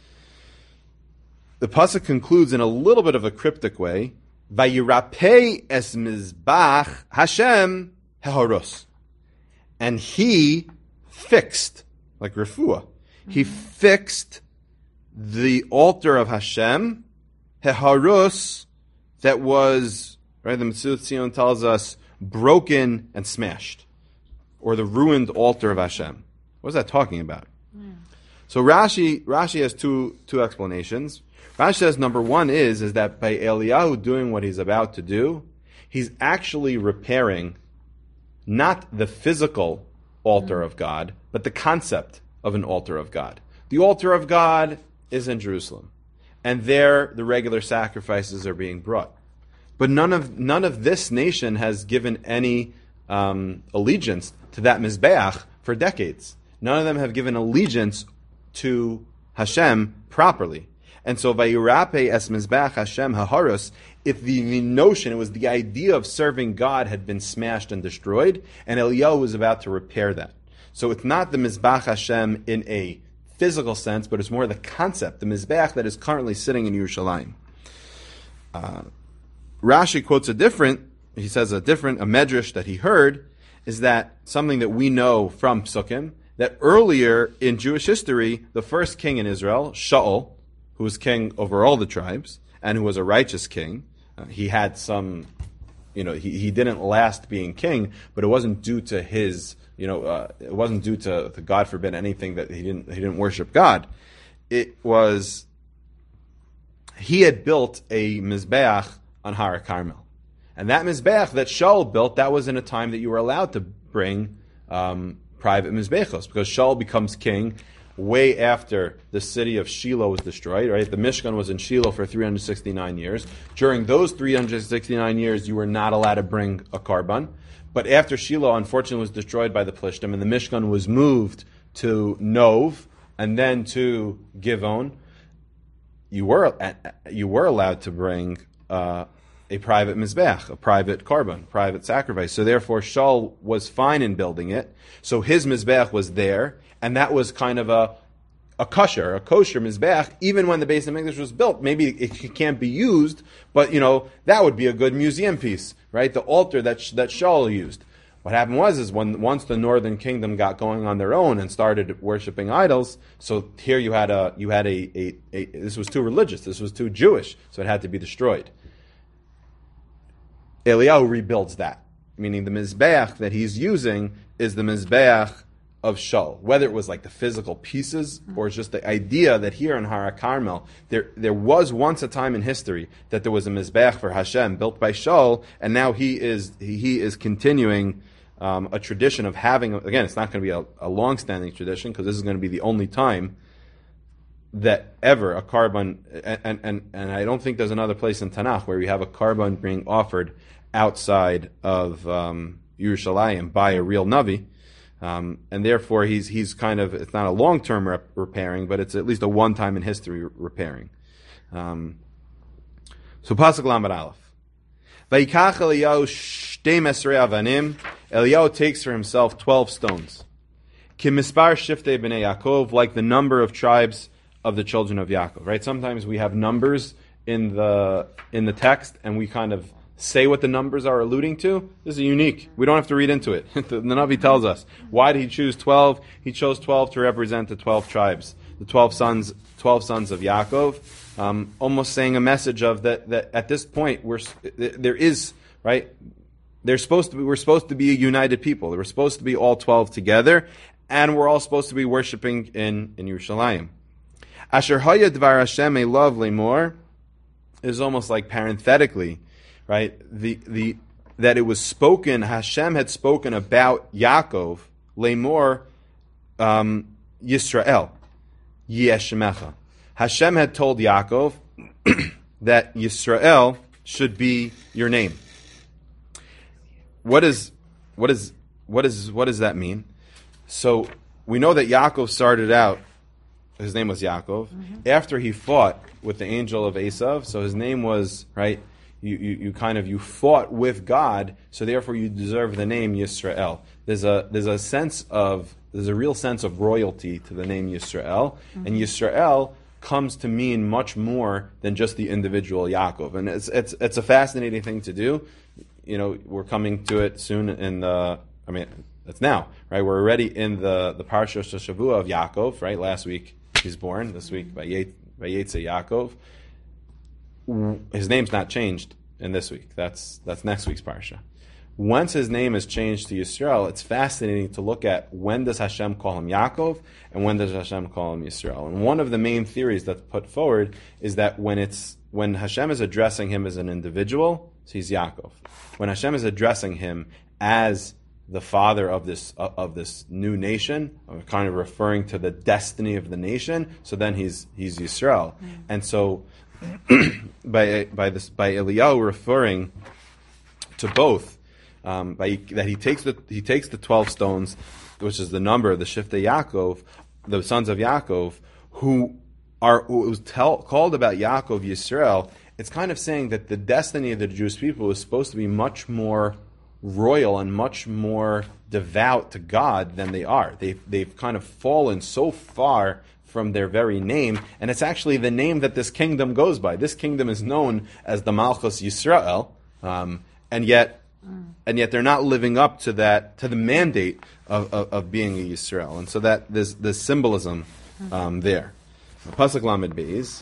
A: The pasuk concludes in a little bit of a cryptic way, Vayirapei es mizbach Hashem hehoros. And he fixed, like refuah, he fixed the altar of Hashem, heharus, that was, right, the Metzudat Zion tells us, broken and smashed, or the ruined altar of Hashem. What is that talking about? Yeah. So Rashi Rashi has two two explanations. Rashi says number one is, is that by Eliyahu doing what he's about to do, he's actually repairing not the physical altar of God, but the concept of an altar of God. The altar of God is in Jerusalem, and there the regular sacrifices are being brought. But none of none of this nation has given any um, allegiance to that Mizbeach for decades. None of them have given allegiance to Hashem properly. And so, Vayirape es Mizbeach Hashem haharus, if the, the notion, it was the idea of serving God had been smashed and destroyed, and Eliyahu was about to repair that. So it's not the Mizbeach Hashem in a physical sense, but it's more the concept, the Mizbeach that is currently sitting in Yerushalayim. Uh, Rashi quotes a different, he says a different, a medrash that he heard, is that something that we know from Psukim, that earlier in Jewish history, the first king in Israel, Shaul, who was king over all the tribes, and who was a righteous king, uh, he had some, you know, he, he didn't last being king, but it wasn't due to his, you know, uh, it wasn't due to, to, God forbid, anything that he didn't, he didn't worship God. It was, he had built a Mizbeach on Har Carmel. And that Mizbeach that Shaul built, that was in a time that you were allowed to bring um, private Mizbechos, because Shaul becomes king way after the city of Shiloh was destroyed, right? The Mishkan was in Shiloh for three hundred sixty-nine years. During those three hundred sixty-nine years, you were not allowed to bring a korban. But after Shiloh, unfortunately, was destroyed by the Plishtim, and the Mishkan was moved to Nov, and then to Givon, you were you were allowed to bring uh, a private mizbeach, a private korban, private sacrifice. So therefore, Shaul was fine in building it. So his mizbeach was there, and that was kind of a a kosher, a kosher mizbeach. Even when the Beis Hamikdash was built, maybe it can't be used, but you know that would be a good museum piece, right? The altar that that Shaul used. What happened was, is when once the northern kingdom got going on their own and started worshiping idols, so here you had a you had a, a, a this was too religious, this was too Jewish, so it had to be destroyed. Eliyahu rebuilds that, meaning the mizbeach that he's using is the mizbeach of Shaul. Whether it was like the physical pieces or it's just the idea that here in Har Carmel there there was once a time in history that there was a mizbeach for Hashem built by Shaul, and now he is he, he is continuing Um, a tradition of having, again, it's not going to be a, a long-standing tradition because this is going to be the only time that ever a korban, and, and, and I don't think there's another place in Tanakh where you have a korban being offered outside of um, Yerushalayim by a real Navi, um, and therefore he's he's kind of, it's not a long-term rep- repairing, but it's at least a one-time in history repairing. Um, so Pasuk Lamed Aleph. Vayikach Eliyahu shtei mesrei avanim. Eliyahu takes for himself twelve stones. Ki mispar shiftei b'nei Yaakov, like the number of tribes of the children of Yaakov. Right? Sometimes we have numbers in the in the text, and we kind of say what the numbers are alluding to. This is unique. We don't have to read into it. the, the Navi tells us. Why did he choose twelve? He chose twelve to represent the twelve tribes, the twelve sons, twelve sons of Yaakov. Um, almost saying a message of that, that at this point we're there is right. They're supposed to be. We're supposed to be a united people. We're supposed to be all twelve together, and we're all supposed to be worshiping in in Yerushalayim. Asher haya dvar Hashem elav lemor is almost like parenthetically, right? The the that it was spoken. Hashem had spoken about Yaakov lemor um, Yisrael Yeshmecha. Hashem had told Yaakov that Yisrael should be your name. What is, what is, what is, what does that mean? So we know that Yaakov started out. His name was Yaakov. Mm-hmm. After he fought with the angel of Esav, so his name was right. You, you, you kind of you fought with God, so therefore you deserve the name Yisrael. There's a there's a sense of there's a real sense of royalty to the name Yisrael, mm-hmm. and Yisrael comes to mean much more than just the individual Yaakov, and it's it's it's a fascinating thing to do. You know, we're coming to it soon in the. I mean, it's now, right? We're already in the the Parsha Shavua of Yaakov, right? Last week he's born. This week by Yet Vayetze Yaakov. His name's not changed in this week. That's that's next week's parsha. Once his name is changed to Yisrael, it's fascinating to look at when does Hashem call him Yaakov and when does Hashem call him Yisrael. And one of the main theories that's put forward is that when it's when Hashem is addressing him as an individual, so he's Yaakov. When Hashem is addressing him as the father of this uh, of this new nation, or kind of referring to the destiny of the nation, so then he's he's Yisrael. Mm. And so by by this by Eliyahu referring to both, um, by that he takes the he takes the twelve stones, which is the number of the Shiftei Yaakov, the sons of Yaakov, who are who it was tell, called about Yaakov Yisrael. It's kind of saying that the destiny of the Jewish people is supposed to be much more royal and much more devout to God than they are. They've, they've kind of fallen so far from their very name, and it's actually the name that this kingdom goes by. This kingdom is known as the Malchus Yisrael, um, and yet and yet they're not living up to that, to the mandate of, of, of being a Yisrael. And so that there's this symbolism um, there. Pasuk Lamed Beis.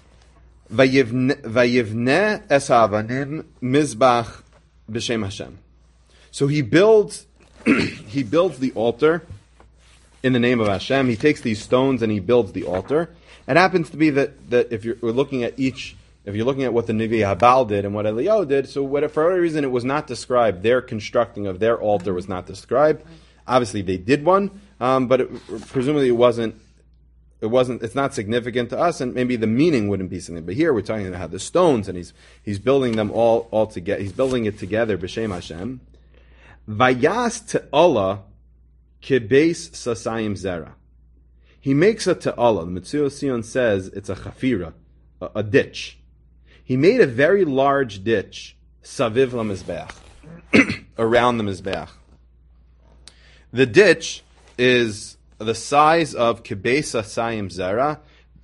A: Vayivne es ha'avanim mizbach b'shem Hashem. So he builds, he builds the altar in the name of Hashem. He takes these stones and he builds the altar. It happens to be that, that if you're we're looking at each, if you're looking at what the Nevi Habal did and what Eliyahu did, so what, for whatever reason it was not described, their constructing of their altar was not described. Obviously they did one, um, but it, presumably it wasn't, it wasn't, it's not significant to us, and maybe the meaning wouldn't be significant. But here we're talking about how the stones, and he's he's building them all, all together, he's building it together, b'shem Hashem. Vayas te'ala kebeis sasayim zera. He makes a te'ala. The Metzuos Sion says it's a chafira, a, a ditch. He made a very large ditch, saviv lamizbeach, around the mizbeach. The ditch is the size of kebeis sasayim zera,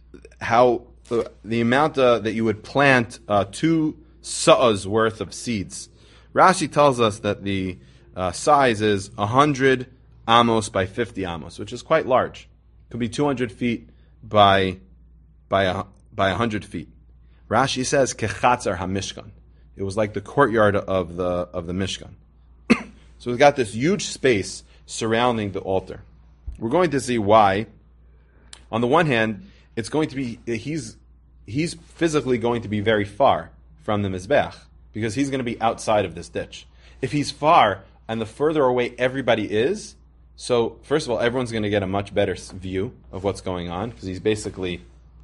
A: how uh, the amount uh, that you would plant uh, two sa'as worth of seeds. Rashi tells us that the Uh, size is one hundred amos by fifty amos, which is quite large. Could be two hundred feet by by a, by one hundred feet. Rashi says kechatzar hamishkan. It was like the courtyard of the of the Mishkan. So we've got this huge space surrounding the altar. We're going to see why. On the one hand, it's going to be he's he's physically going to be very far from the mizbeach because he's going to be outside of this ditch. If he's far, and the further away everybody is, so first of all, everyone's going to get a much better view of what's going on, because he's basically,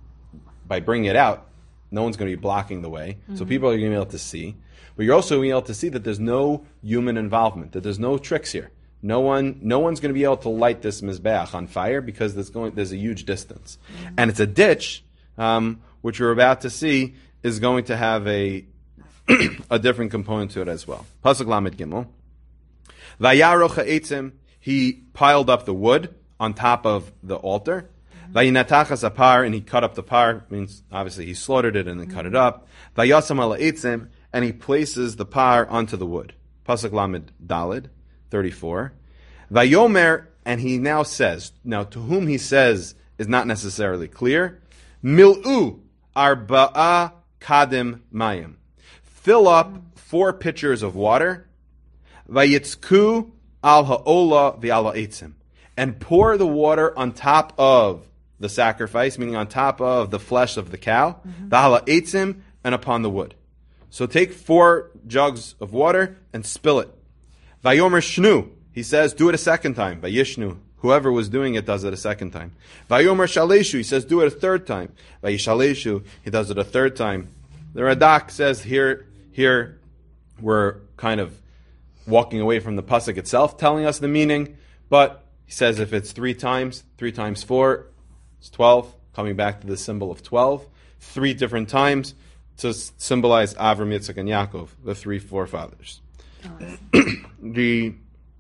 A: by bringing it out, no one's going to be blocking the way, mm-hmm. so people are going to be able to see. But you're also going to be able to see that there's no human involvement, that there's no tricks here. No one, no one's going to be able to light this mizbeach on fire, because there's going, there's a huge distance. Mm-hmm. And it's a ditch, um, which we're about to see, is going to have a a different component to it as well. Pasuk Lamed Gimel. Vayaroch ha'etzim, he piled up the wood on top of the altar. Vayinatachas apar, and he cut up the par, means obviously he slaughtered it and then cut it up. Vayasam ha'etzim, and he places the par onto the wood. Pasuk Lamed Daled, thirty-four. Vayomer, and he now says, now to whom he says is not necessarily clear. Mil'u arba'a kadim mayim. Fill up four pitchers of water. Vayitzku al ha'ola v'al ha'etzim, and pour the water on top of the sacrifice, meaning on top of the flesh of the cow, v'al ha'etzim, and upon the wood. So take four jugs of water and spill it. Vayomer shnu, he says, do it a second time. Vayishnu, whoever was doing it does it a second time. Vayomer shaleshu, he says, do it a third time. Vayishaleshu, he does it a third time. The Radak says here, here we're kind of walking away from the pasuk itself, telling us the meaning, but he says if it's three times, three times four, it's twelve, coming back to the symbol of twelve, three different times to symbolize Avram, Yitzchak, and Yaakov, the three forefathers. Oh. the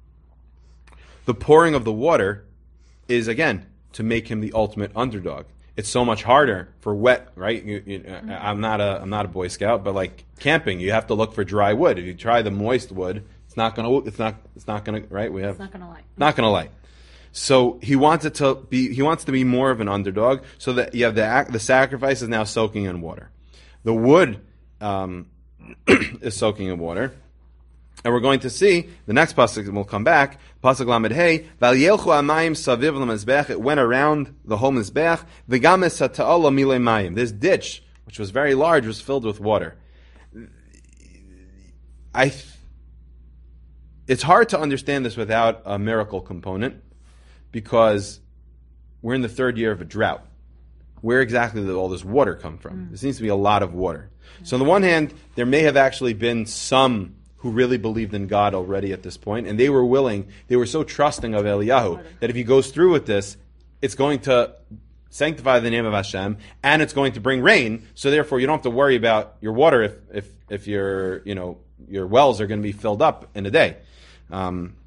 A: the pouring of the water is, again, to make him the ultimate underdog. It's so much harder for wet, right? You, you, mm-hmm. I'm not a I'm not a Boy Scout, but like camping, you have to look for dry wood. If you try the moist wood, it's not gonna. It's not. It's not gonna. Right? We have.
B: It's not gonna light.
A: Not gonna light. So he wants it to be. He wants to be more of an underdog, so that you have the ac- the sacrifice is now soaking in water. The wood um, is soaking in water. And we're going to see, the next pasuk will come back, pasuk lamed hey, v'yelchu amayim saviv l'mizbech, it went around the whole mizbech, v'gam es hata'ala milei mayim. This ditch, which was very large, was filled with water. I, it's hard to understand this without a miracle component, because we're in the third year of a drought. Where exactly did all this water come from? Mm. There seems to be a lot of water. Mm. So on the one hand, there may have actually been some who really believed in God already at this point, and they were willing, they were so trusting of Eliyahu, that if he goes through with this, it's going to sanctify the name of Hashem, and it's going to bring rain, so therefore you don't have to worry about your water if if, if your, you know, your wells are going to be filled up in a day. Um,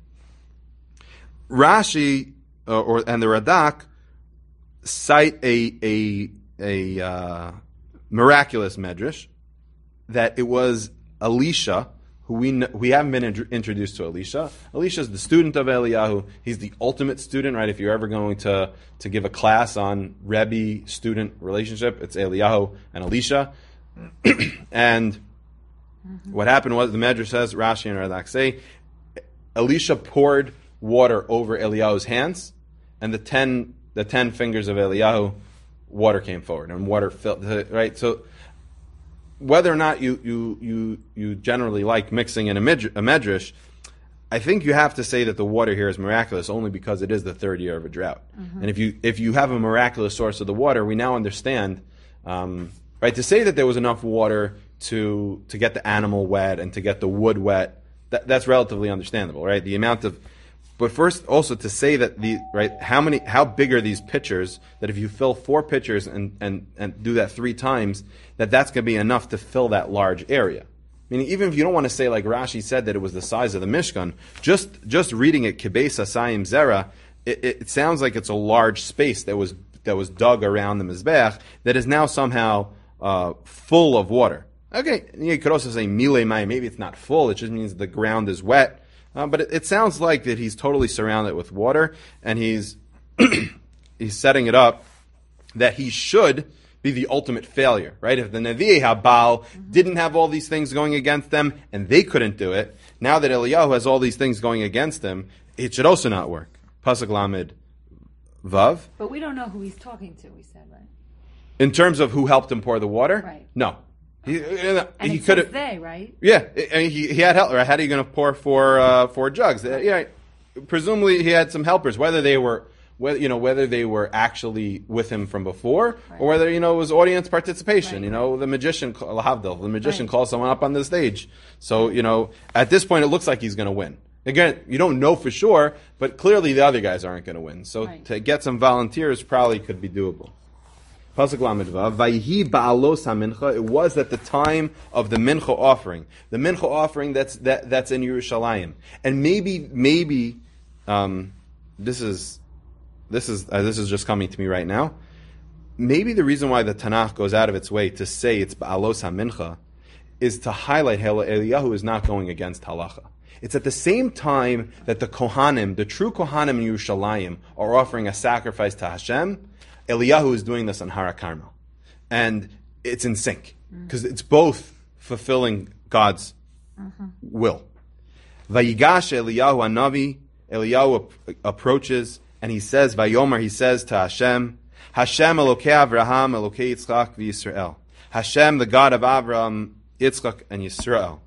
A: Rashi, uh, or and the Radak, cite a, a, a uh, miraculous medrash, that it was Elisha, who we know, we haven't been in, introduced to Elisha. Elisha is the student of Eliyahu. He's the ultimate student, right? If you're ever going to, to give a class on Rebbe-student relationship, it's Eliyahu and Elisha. And mm-hmm. what happened was, the Medrash says, Rashi and Radak say, Elisha poured water over Eliyahu's hands, and the ten the ten fingers of Eliyahu, water came forward, and water filled, right? So, whether or not you, you, you, you generally like mixing in a, mid, a medrash, I think you have to say that the water here is miraculous only because it is the third year of a drought. Mm-hmm. And if you if you have a miraculous source of the water, we now understand, um, right, to say that there was enough water to to get the animal wet and to get the wood wet, that, that's relatively understandable, right? The amount of, but first also to say that the, right, how many, how big are these pitchers, that if you fill four pitchers and, and, and do that three times, that that's going to be enough to fill that large area. Meaning, even if you don't want to say like Rashi said that it was the size of the Mishkan, just just reading it, Kibesa Sayim Zera, it, it sounds like it's a large space that was that was dug around the Mizbech that is now somehow uh, full of water. Okay, you could also say Mile Mai, maybe it's not full, it just means the ground is wet. Uh, but it, it sounds like that he's totally surrounded with water, and he's he's setting it up that he should be the ultimate failure, right? If the Nevi'ei HaBaal mm-hmm. didn't have all these things going against them, and they couldn't do it, now that Eliyahu has all these things going against him, it should also not work. Pasuk Lamed Vav.
B: But we don't know who he's talking to, we said, right?
A: In terms of who helped him pour the water?
B: Right.
A: No. He,
B: and
A: he could have.
B: They, right?
A: Yeah, I mean, he, he had help. Right? How are you going to pour four uh, four jugs? Uh, yeah, presumably he had some helpers. Whether they were, whether you know, whether they were actually with him from before, right. or whether you know it was audience participation. Right. You know, the magician, Lahavdil, the magician right. calls someone up on the stage. So you know, at this point, it looks like he's going to win. Again, you don't know for sure, but clearly the other guys aren't going to win. So right. to get some volunteers probably could be doable. Pasuk Lamed Vav, Vayhi ba'alos hamincha. It was at the time of the mincha offering, the mincha offering that's that, that's in Yerushalayim, and maybe maybe um, this is this is uh, this is just coming to me right now. Maybe the reason why the Tanakh goes out of its way to say it's ba'alos hamincha is to highlight how Eliyahu is not going against halacha. It's at the same time that the Kohanim, the true Kohanim in Yerushalayim, are offering a sacrifice to Hashem. Eliyahu is doing this on Har HaKarmel. And it's in sync. Because mm. it's both fulfilling God's mm-hmm. will. Vayigash Eliyahu Hanavi, Eliyahu ap- approaches, and he says, Vayomer, he says to Hashem, Hashem Elokei Avraham, Elokei Yitzchak v'Yisrael. Hashem, the God of Avraham, Yitzchak, and Yisrael.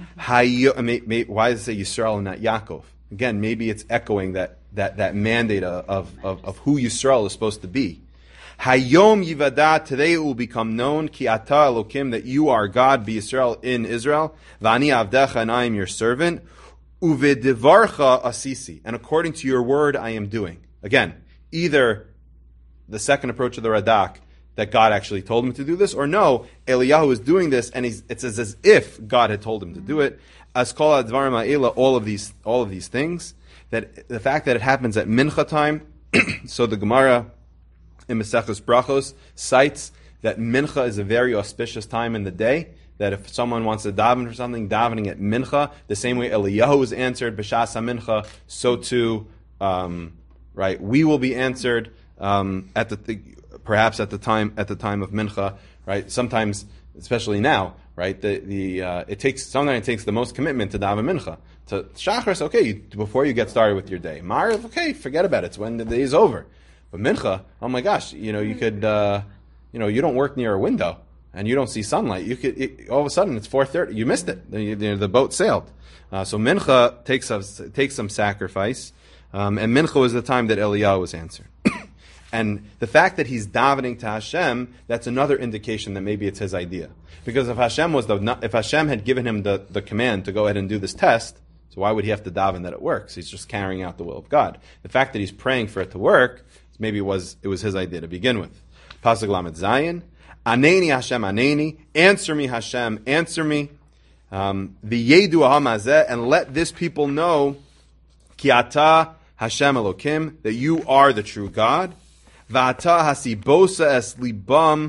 A: Mm-hmm. Why does it say Yisrael and not Yaakov? Again, maybe it's echoing that, that, that mandate of, of, of who Yisrael is supposed to be. Hayom Yivada, today it will become known, Ki Ata Elokim, that you are God, be Yisrael in Israel, Vani Avdecha, and I am your servant, Uvedevarcha Asisi, and according to your word I am doing. Again, either the second approach of the Radak, that God actually told him to do this, or no, Eliyahu is doing this, and he's, it's as, as if God had told him to do it. As Kol Advarim Ha'ela, all of these, all of these things, that the fact that it happens at Mincha time, so the Gemara in Maseches Brachos cites that Mincha is a very auspicious time in the day, that if someone wants to daven for something, davening at Mincha, the same way Eliyahu is answered B'shas HaMincha, so too um, right? We will be answered um, at the th- perhaps at the time at the time of mincha, right? Sometimes, especially now, right? The the uh, it takes sometimes it takes the most commitment to daven mincha. To shachris, okay, you, before you get started with your day. Mariv, okay, forget about it. It's when the day is over. But mincha, oh my gosh, you know, you could, uh, you know, you don't work near a window and you don't see sunlight. You could it, all of a sudden it's four thirty. You missed it. The, the, the boat sailed. Uh, so mincha takes us takes some sacrifice, um, and mincha was the time that Eliyahu was answered. And the fact that he's davening to Hashem, that's another indication that maybe it's his idea. Because if Hashem was the, if Hashem had given him the, the command to go ahead and do this test, so why would he have to daven that it works? He's just carrying out the will of God. The fact that he's praying for it to work, maybe it was it was his idea to begin with. Pasuk Lamed Zayin, Aneni Hashem Aneni, answer me Hashem, answer me. Um, the Yedu Hamazeh, and let this people know, Ki ata Hashem Elokim, that you are the true God. Va'ata hasibosa es libam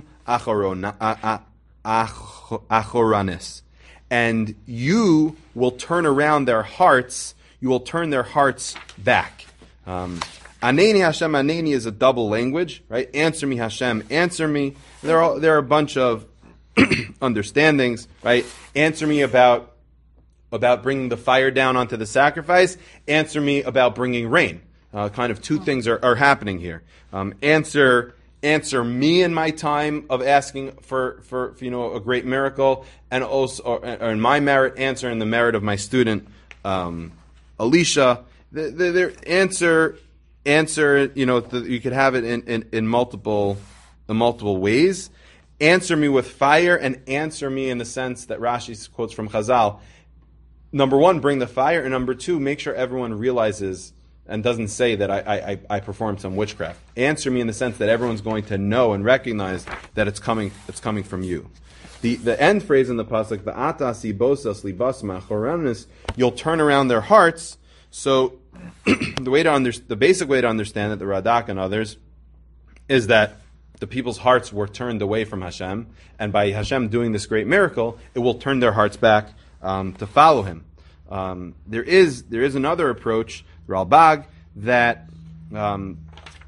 A: achoranis. And you will turn around their hearts, you will turn their hearts back. Um, Aneni Hashem Aneni is a double language, right? Answer me Hashem, answer me. There are, there are a bunch of understandings, right? Answer me about, about bringing the fire down onto the sacrifice. Answer me about bringing rain. Uh, kind of two things are, are happening here. Um, answer answer me in my time of asking for, for, for you know a great miracle, and also or, or in my merit, answer in the merit of my student um, Elisha. The, the, the answer answer you know the, you could have it in, in, in multiple in multiple ways. Answer me with fire, and answer me in the sense that Rashi quotes from Chazal. Number one, bring the fire, and number two, make sure everyone realizes and doesn't say that I, I, I performed some witchcraft. Answer me in the sense that everyone's going to know and recognize that it's coming it's coming from you. The the end phrase in the pasuk, Va'ata sibosas libasma choranis, you'll turn around their hearts. So the way to under, the basic way to understand it, the Radak and others, is that the people's hearts were turned away from Hashem, and by Hashem doing this great miracle, it will turn their hearts back um, to follow Him. Um, there is there is another approach, Ralbag, that um,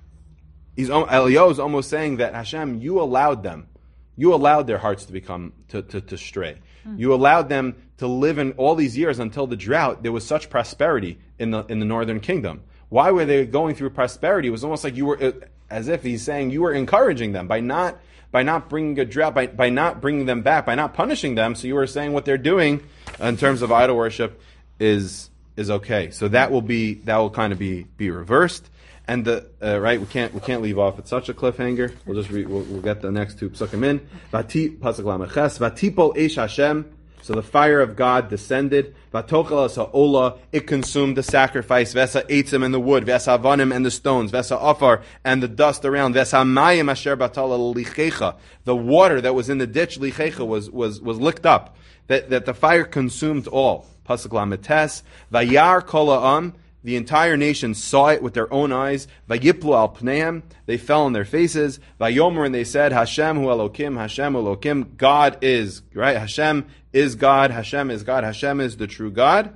A: he's Eliyahu is almost saying that Hashem, you allowed them, you allowed their hearts to become to, to, to stray. Mm. You allowed them to live in all these years until the drought. There was such prosperity in the in the northern kingdom. Why were they going through prosperity? It was almost like you were, as if he's saying you were encouraging them by not by not bringing a drought, by by not bringing them back, by not punishing them. So you were saying what they're doing in terms of idol worship is is okay. So that will be that will kind of be be reversed. And the uh, right, we can't we can't leave off at such a cliffhanger. We'll just re, we'll, we'll get the next two psukim in. Vati pasuk lameches vatipol eish Hashem. So the fire of God descended. Vatochel ha'ola, it consumed the sacrifice. Vesa eitzim and the wood. Vesa avanim and the stones. Vesa afar and the dust around. Vesa mayim asher batala lichecha. The water that was in the ditch lichecha was was was licked up. That that the fire consumed all. Pasuk lametes vayar kol ha'am. The entire nation saw it with their own eyes. Vayiplu al pneim, they fell on their faces. Vayomer, and they said, Hashem hu Elokim, Hashem hu Elokim. God is, right? Hashem is God, Hashem is God, Hashem is the true God.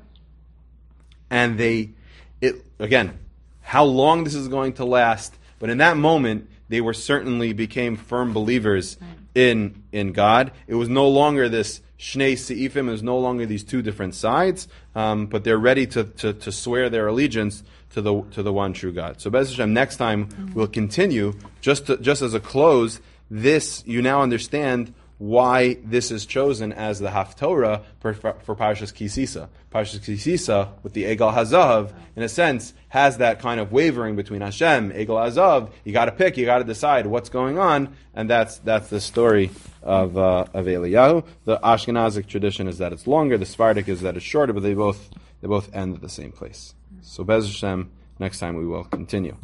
A: And they, it again, how long this is going to last, but in that moment, they were certainly became firm believers in in God. It was no longer this Shnei Seifim, is no longer these two different sides, um, but they're ready to, to, to swear their allegiance to the to the one true God. So Be'ez Hashem, next time mm-hmm. we'll continue, just to, just as a close, this, you now understand why this is chosen as the Haftorah for, for Parashas Ki Sisa. Parashas Ki Sisa, with the Egal HaZahav, in a sense, has that kind of wavering between Hashem, Egal HaZahav. You got to pick, you got to decide what's going on, and that's that's the story of uh, of Eliyahu. The Ashkenazic tradition is that it's longer, the Sephardic is that it's shorter, but they both they both end at the same place. So Be'ez Hashem, next time we will continue.